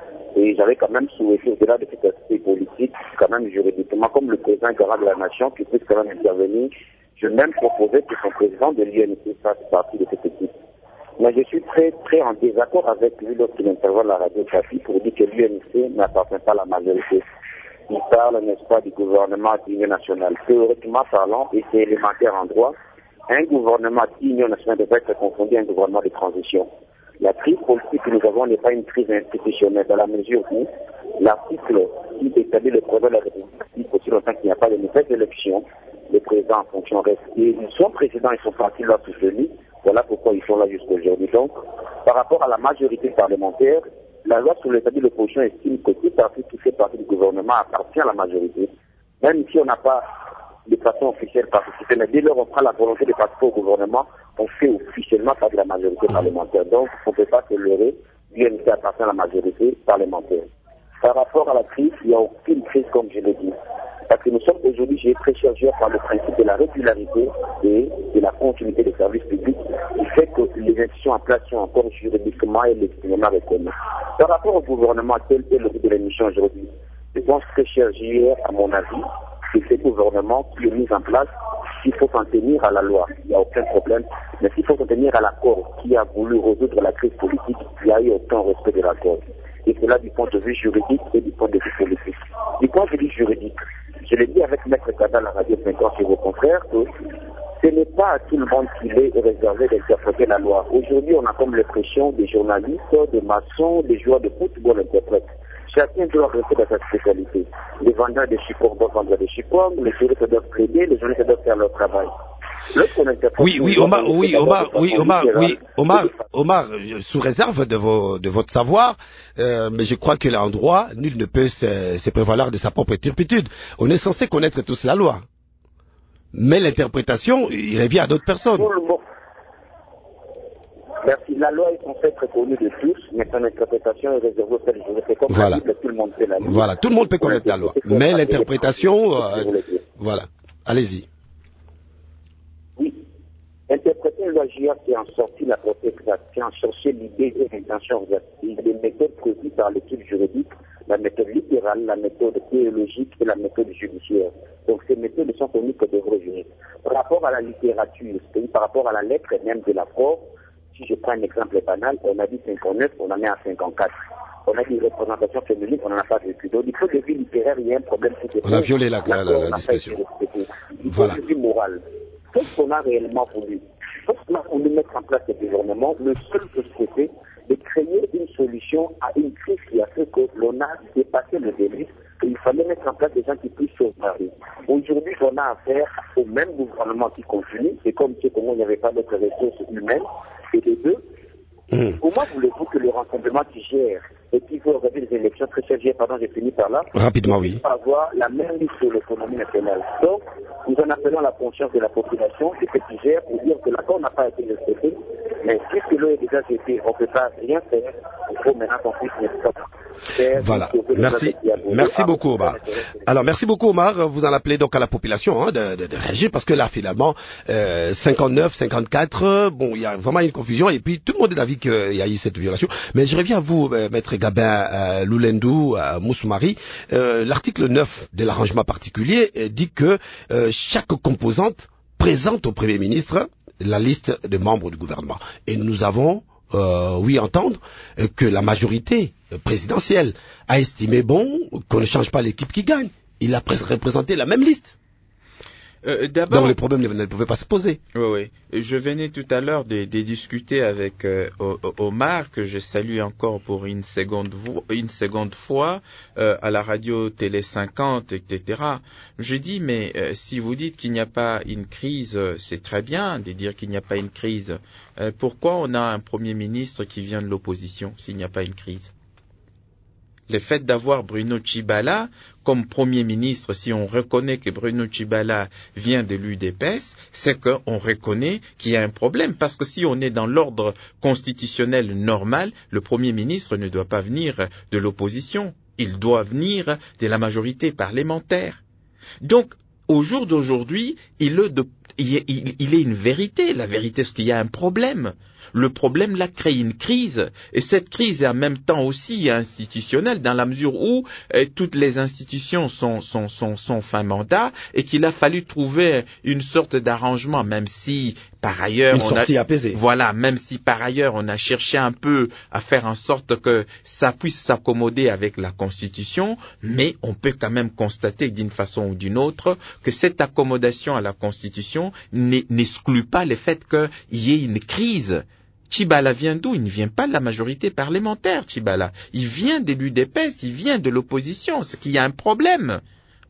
Et j'avais quand même souhaité, au-delà de cet aspect politique, quand même juridiquement, comme le président garant de la nation, qui puisse quand même intervenir, je même proposais que son président de l'U N C fasse partie de cette équipe. Mais je suis très, très en désaccord avec lui lorsqu'il intervient à la radio Kassi pour dire que l'U N C n'appartient pas à la majorité. Il parle, n'est-ce pas, du gouvernement d'union nationale. Théoriquement parlant, et c'est élémentaire en droit, un gouvernement d'union nationale devrait être confondu à un gouvernement de transition. La crise politique que nous avons n'est pas une crise institutionnelle, dans la mesure où l'article qui établit le projet de la République, aussi longtemps qu'il n'y a pas de nouvelles élections, le président en fonction reste. Et ils sont présidents, ils sont partis là sous celui. Voilà pourquoi ils sont là jusqu'aujourd'hui. Donc, par rapport à la majorité parlementaire, la loi sur l'état de l'opposition estime que tout parti qui fait partie du gouvernement appartient à la majorité, même si on n'a pas de façon officielle participé, mais dès lors on prend la volonté de participer au gouvernement, on fait officiellement partie de la majorité parlementaire. Donc, on ne peut pas se leurrer, l'U N C appartient à la majorité parlementaire. Par rapport à la crise, il n'y a aucune crise comme je l'ai dit. Parce que nous sommes aujourd'hui, j'ai très cher par le principe de la régularité et de la continuité des services publics, qui fait que les institutions en place sont encore juridiquement et légitimement reconnues. Par rapport au gouvernement, tel est le but de l'émission aujourd'hui. Je pense que, cher J R, à mon avis, c'est ce gouvernement qui est mis en place, s'il faut s'en tenir à la loi, il n'y a aucun problème, mais s'il faut s'en tenir à l'accord qui a voulu résoudre la crise politique, il n'y a eu aucun respect de l'accord. Et cela du point de vue juridique et du point de vue politique. Du point de vue juridique, je l'ai dit avec Maître Kada à la radio cinquante chez vos confrères que ce n'est pas à tout le monde qu'il est réservé d'interpréter la loi. Aujourd'hui, on a comme l'impression des journalistes, des maçons, des joueurs de football interprètent. Chacun doit rester dans sa spécialité. Les vendeurs de chipots doivent vendre des chipots, les juristes doivent plaider, les juristes doivent faire leur travail. Oui, oui, Omar, oui, Omar, oui, Omar, oui, Omar, Omar, sous réserve de, vos, de votre savoir, euh, mais je crois que là, en droit, nul ne peut se, se prévaloir de sa propre turpitude. On est censé connaître tous la loi. Mais l'interprétation, il revient à d'autres personnes. Merci. La loi est censée être connue de tous, mais son interprétation est réservée aux juristes. C'est comme voilà. la Bible, tout le monde sait la loi. Voilà, tout le monde peut connaître la loi. Mais l'interprétation, euh, voilà. Allez-y. Interpréter une loi J R qui en sortit la protection, qui en cherchait l'idée et l'intention, des méthodes prévues par l'étude juridique, la méthode littérale, la méthode théologique et la méthode judiciaire. Donc ces méthodes ne sont connues que des revenus. Par rapport à la littérature, c'est-à-dire par rapport à la lettre même de l'accord, si je prends un exemple banal, on a dit cinquante-neuf, on en est à cinquante-quatre. On a dit représentation féminine, on n'en a pas vécu. Donc du point de vue littéraire, il y a un problème qui se pose. On a violé la, la, la, la discussion. Du voilà. point de vue moral, qu'est-ce qu'on a réellement voulu? Qu'est-ce qu'on a voulu mettre en place ce gouvernement? Le seul que c'était de créer une solution à une crise qui a fait que l'on a dépassé le délai et il fallait mettre en place des gens qui puissent sauvegarder. Aujourd'hui, on a affaire au même gouvernement qui continue. C'est comme si il n'y avait pas d'autres ressources humaines. Et les deux, mmh. Comment voulez-vous que le rassemblement qui gère et qui veut organiser les élections très chargées, pardon, j'ai fini par là, rapidement, oui, avoir la même liste sur l'économie nationale. Donc, nous en appelons la conscience de la population et ceux qui gèrent pour dire que l'accord n'a pas été respecté, mais puisque l'eau est déjà jeté, on ne peut pas rien faire, il faut maintenant qu'on puisse faire. Voilà, merci, merci beaucoup Omar. Alors merci beaucoup Omar, vous en appelez donc à la population hein, de, de, de réagir parce que là finalement euh, cinquante-neuf, cinquante-quatre, bon il y a vraiment une confusion et puis tout le monde est d'avis qu'il y a eu cette violation. Mais je reviens à vous, euh, maître Gabin euh, Loulendou, euh, Moussoumari. Euh, l'article neuf de l'arrangement particulier euh, dit que euh, chaque composante présente au Premier ministre la liste des membres du gouvernement. Et nous avons Euh, oui entendre euh, que la majorité euh, présidentielle a estimé bon qu'on ne change pas l'équipe qui gagne. Il a représenté la même liste. Euh, d'abord, donc les problèmes ne, ne pouvaient pas se poser. Oui, oui. Je venais tout à l'heure de, de discuter avec euh, Omar, que je salue encore pour une seconde, une seconde fois, euh, à la radio Télé cinquante, et cetera. Je dis, mais euh, si vous dites qu'il n'y a pas une crise, c'est très bien de dire qu'il n'y a pas une crise. Euh, pourquoi on a un Premier ministre qui vient de l'opposition s'il n'y a pas une crise? Le fait d'avoir Bruno Tshibala comme Premier ministre, si on reconnaît que Bruno Tshibala vient de l'U D P S, c'est qu'on reconnaît qu'il y a un problème. Parce que si on est dans l'ordre constitutionnel normal, le Premier ministre ne doit pas venir de l'opposition. Il doit venir de la majorité parlementaire. Donc, au jour d'aujourd'hui, il est, de, il, est, il est une vérité. La vérité, c'est qu'il y a un problème. Le problème là crée une crise. Et cette crise est en même temps aussi institutionnelle dans la mesure où euh, toutes les institutions sont, sont, sont, sont fin mandat et qu'il a fallu trouver une sorte d'arrangement, même si par ailleurs une on sortie a, apaisée. Voilà, même si par ailleurs on a cherché un peu à faire en sorte que ça puisse s'accommoder avec la Constitution, mais on peut quand même constater d'une façon ou d'une autre que cette accommodation à la Constitution n'exclut pas le fait qu'il y ait une crise. Tshibala vient d'où? Il ne vient pas de la majorité parlementaire, Tshibala. Il vient de l'U D P S, il vient de l'opposition. C'est qu'il y a un problème.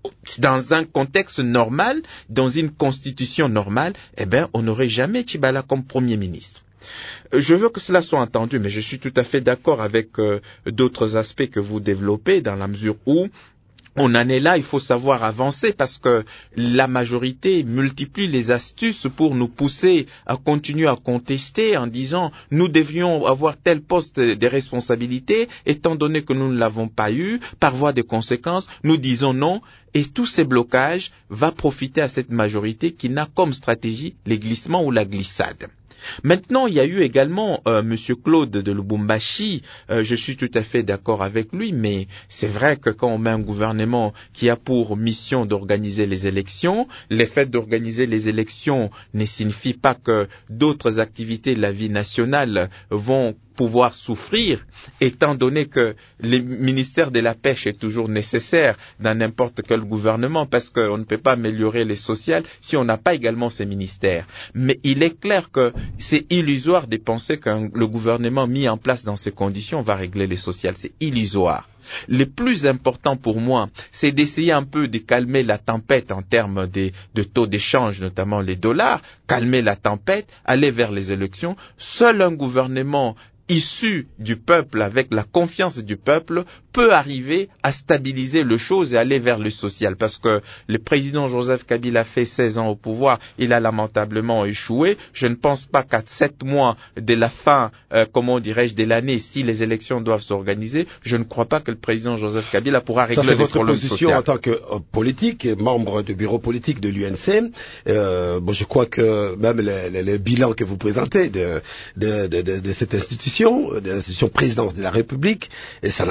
Dans un contexte normal, dans une constitution normale, eh ben, on n'aurait jamais Tshibala comme Premier ministre. Je veux que cela soit entendu, mais je suis tout à fait d'accord avec euh, d'autres aspects que vous développez dans la mesure où on en est là, il faut savoir avancer parce que la majorité multiplie les astuces pour nous pousser à continuer à contester en disant nous devions avoir tel poste de responsabilité étant donné que nous ne l'avons pas eu, par voie de conséquence, nous disons non et tous ces blocages vont profiter à cette majorité qui n'a comme stratégie les glissements ou la glissade. Maintenant, il y a eu également euh, Monsieur Claude de Lubumbashi, euh, je suis tout à fait d'accord avec lui, mais c'est vrai que quand on met un gouvernement qui a pour mission d'organiser les élections, le fait d'organiser les élections ne signifie pas que d'autres activités de la vie nationale vont pouvoir souffrir, étant donné que le ministère de la Pêche est toujours nécessaire dans n'importe quel gouvernement, parce qu'on ne peut pas améliorer les sociales si on n'a pas également ces ministères. Mais il est clair que c'est illusoire de penser que le gouvernement mis en place dans ces conditions va régler les sociales. C'est illusoire. Le plus important pour moi, c'est d'essayer un peu de calmer la tempête en termes de, de taux d'échange, notamment les dollars, calmer la tempête, aller vers les élections. Seul un gouvernement issu du peuple, avec la confiance du peuple, peut arriver à stabiliser le chose et aller vers le social. Parce que le président Joseph Kabila a fait seize ans au pouvoir, il a lamentablement échoué. Je ne pense pas qu'à sept mois de la fin, euh, comment dirais-je, de l'année, si les élections doivent s'organiser, je ne crois pas que le président Joseph Kabila pourra régler les problèmes sociaux. Ça, c'est votre position en tant que euh, politique, membre du bureau politique de l'U N C. Euh, bon, je crois que même le, le, le bilan que vous présentez de, de, de, de, de cette institution, de l'institution présidence de la République, et ça n'engage que vous.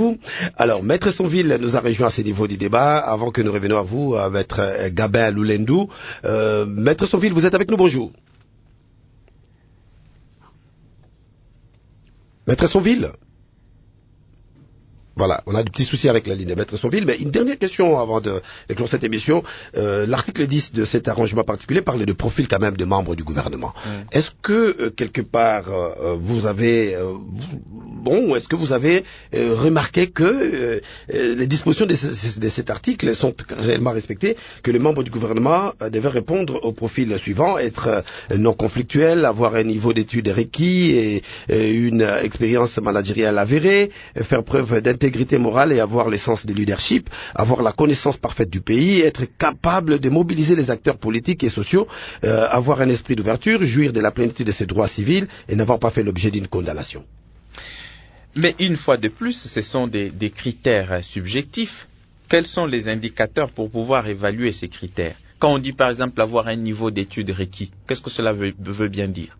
vous. Alors, Maître Sonville nous a rejoint à ce niveau du débat. Avant que nous revenions à vous, à Maître Gabin Loulendou. Euh, Maître Sonville, vous êtes avec nous, bonjour. Maître Sonville. Voilà, on a des petits soucis avec la ligne de Maître Sonville, mais une dernière question avant de clore cette émission. Euh, l'article dix de cet arrangement particulier parlait de profil quand même de membres du gouvernement. Mmh. Est-ce que, euh, quelque part, euh, vous avez... Euh, bon, est-ce que vous avez euh, remarqué que euh, les dispositions de, ce, de cet article sont réellement respectées, que les membres du gouvernement euh, devaient répondre au profil suivant, être euh, non conflictuel, avoir un niveau d'études requis et, et une euh, expérience managériale avérée, faire preuve d'intégrité intégrité morale et avoir l'essence de leadership, avoir la connaissance parfaite du pays, être capable de mobiliser les acteurs politiques et sociaux, euh, avoir un esprit d'ouverture, jouir de la plénitude de ses droits civils et n'avoir pas fait l'objet d'une condamnation. Mais une fois de plus, ce sont des, des critères subjectifs. Quels sont les indicateurs pour pouvoir évaluer ces critères? Quand on dit par exemple avoir un niveau d'études requis, qu'est-ce que cela veut, veut bien dire?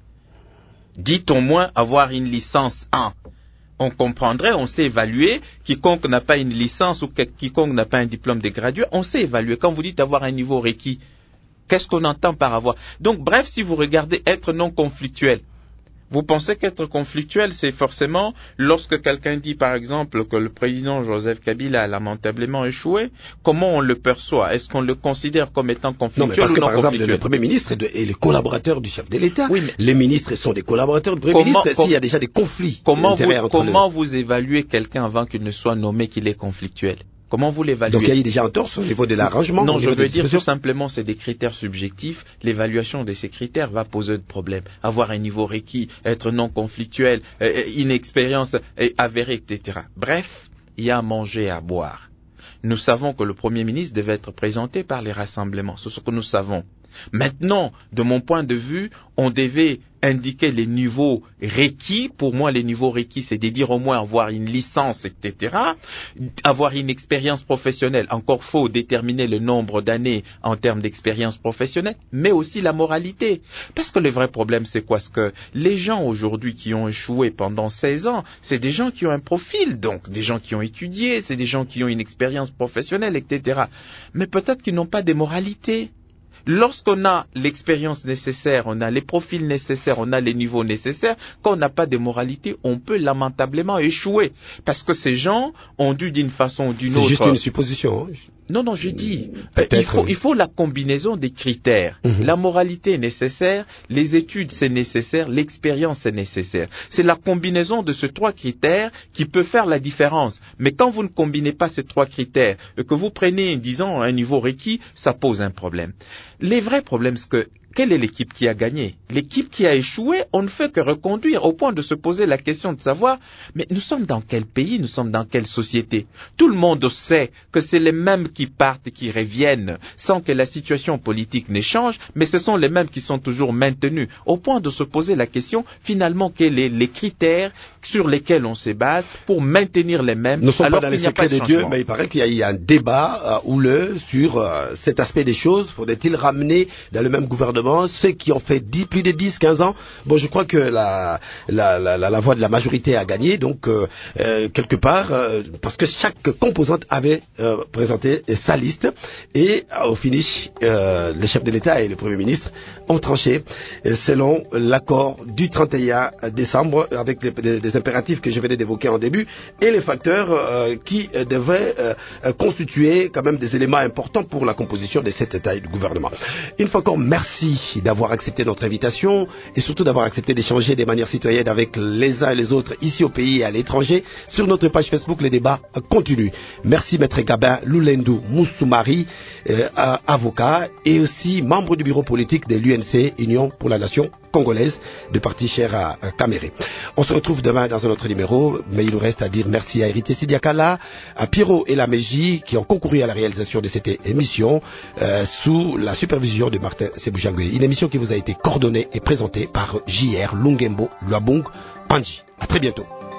Dites au moins avoir une licence un. On comprendrait, on sait évaluer, quiconque n'a pas une licence ou quiconque n'a pas un diplôme de gradué, on sait évaluer. Quand vous dites avoir un niveau requis, qu'est-ce qu'on entend par avoir? Donc bref, si vous regardez être non conflictuel, vous pensez qu'être conflictuel, c'est forcément lorsque quelqu'un dit par exemple que le président Joseph Kabila a lamentablement échoué, comment on le perçoit? Est-ce qu'on le considère comme étant conflictuel? Non, mais parce ou que non par exemple, conflictuel? le Premier ministre est, de, est le collaborateur du chef de l'État. Oui, mais les ministres sont des collaborateurs du Premier comment, ministre. S'il y a déjà des conflits comment d'intérêts vous, entre Comment le... vous évaluez quelqu'un avant qu'il ne soit nommé qu'il est conflictuel? Comment vous l'évaluez? Donc il y a eu déjà un torse au niveau de l'arrangement? Non, je veux dire tout simplement, c'est des critères subjectifs. L'évaluation de ces critères va poser de problèmes. Avoir un niveau requis, être non conflictuel, euh, une expérience euh, avérée, et cetera. Bref, il y a à manger et à boire. Nous savons que le Premier ministre devait être présenté par les rassemblements. C'est ce que nous savons. Maintenant, de mon point de vue, on devait indiquer les niveaux requis. Pour moi, les niveaux requis, c'est de dire au moins avoir une licence, et cetera. Avoir une expérience professionnelle. Encore faut déterminer le nombre d'années en termes d'expérience professionnelle, mais aussi la moralité. Parce que le vrai problème, c'est quoi? C'est que les gens aujourd'hui qui ont échoué pendant seize ans, c'est des gens qui ont un profil, donc des gens qui ont étudié, c'est des gens qui ont une expérience professionnelle, et cetera. Mais peut-être qu'ils n'ont pas de moralité. Lorsqu'on a l'expérience nécessaire, on a les profils nécessaires, on a les niveaux nécessaires, quand on n'a pas de moralité, on peut lamentablement échouer. Parce que ces gens ont dû d'une façon ou d'une autre... C'est juste une supposition. Hein. Non, non, j'ai dit, euh, il, faut, il faut la combinaison des critères. Mm-hmm. La moralité est nécessaire, les études c'est nécessaire, l'expérience est nécessaire. C'est la combinaison de ces trois critères qui peut faire la différence. Mais quand vous ne combinez pas ces trois critères, et que vous prenez, disons, un niveau requis, ça pose un problème. Les vrais problèmes, c'est que quelle est l'équipe qui a gagné? L'équipe qui a échoué, on ne fait que reconduire au point de se poser la question de savoir, mais nous sommes dans quel pays, nous sommes dans quelle société? Tout le monde sait que c'est les mêmes qui partent et qui reviennent sans que la situation politique n'échange, mais ce sont les mêmes qui sont toujours maintenus au point de se poser la question, finalement, quels sont les critères sur lesquels on se base pour maintenir les mêmes. Nous ne sommes alors pas dans les qu'il n'y a secrets pas de de Dieu, changement. mais il paraît qu'il y a eu un débat euh, houleux sur euh, cet aspect des choses. Faudrait-il ramener dans le même gouvernement ceux qui ont fait dix, plus de dix, quinze ans? Bon, je crois que la, la, la, la, la voix de la majorité a gagné, donc euh, euh, quelque part, euh, parce que chaque composante avait euh, présenté sa liste, et euh, au finish, euh, le chef de l'État et le Premier ministre ont tranché euh, selon l'accord du trente et un décembre, avec les, les, les impératifs que je venais d'évoquer en début, et les facteurs euh, qui euh, devaient euh, constituer quand même des éléments importants pour la composition de cet État et du gouvernement. Une fois encore, merci d'avoir accepté notre invitation et surtout d'avoir accepté d'échanger de manière citoyenne avec les uns et les autres ici au pays et à l'étranger. Sur notre page Facebook, les débats continuent. Merci Maître Gabin Loulendou Moussoumari, euh, avocat et aussi membre du bureau politique de l'U N C, Union pour la Nation congolaise, de parti cher à, à Caméré. On se retrouve demain dans un autre numéro, mais il nous reste à dire merci à Hérité Sidiakala, à Pierrot et Laméji qui ont concouru à la réalisation de cette émission euh, sous la supervision de Martin Seboujangue. Une émission qui vous a été coordonnée et présentée par J R Lungembo Luabung Panji. À très bientôt.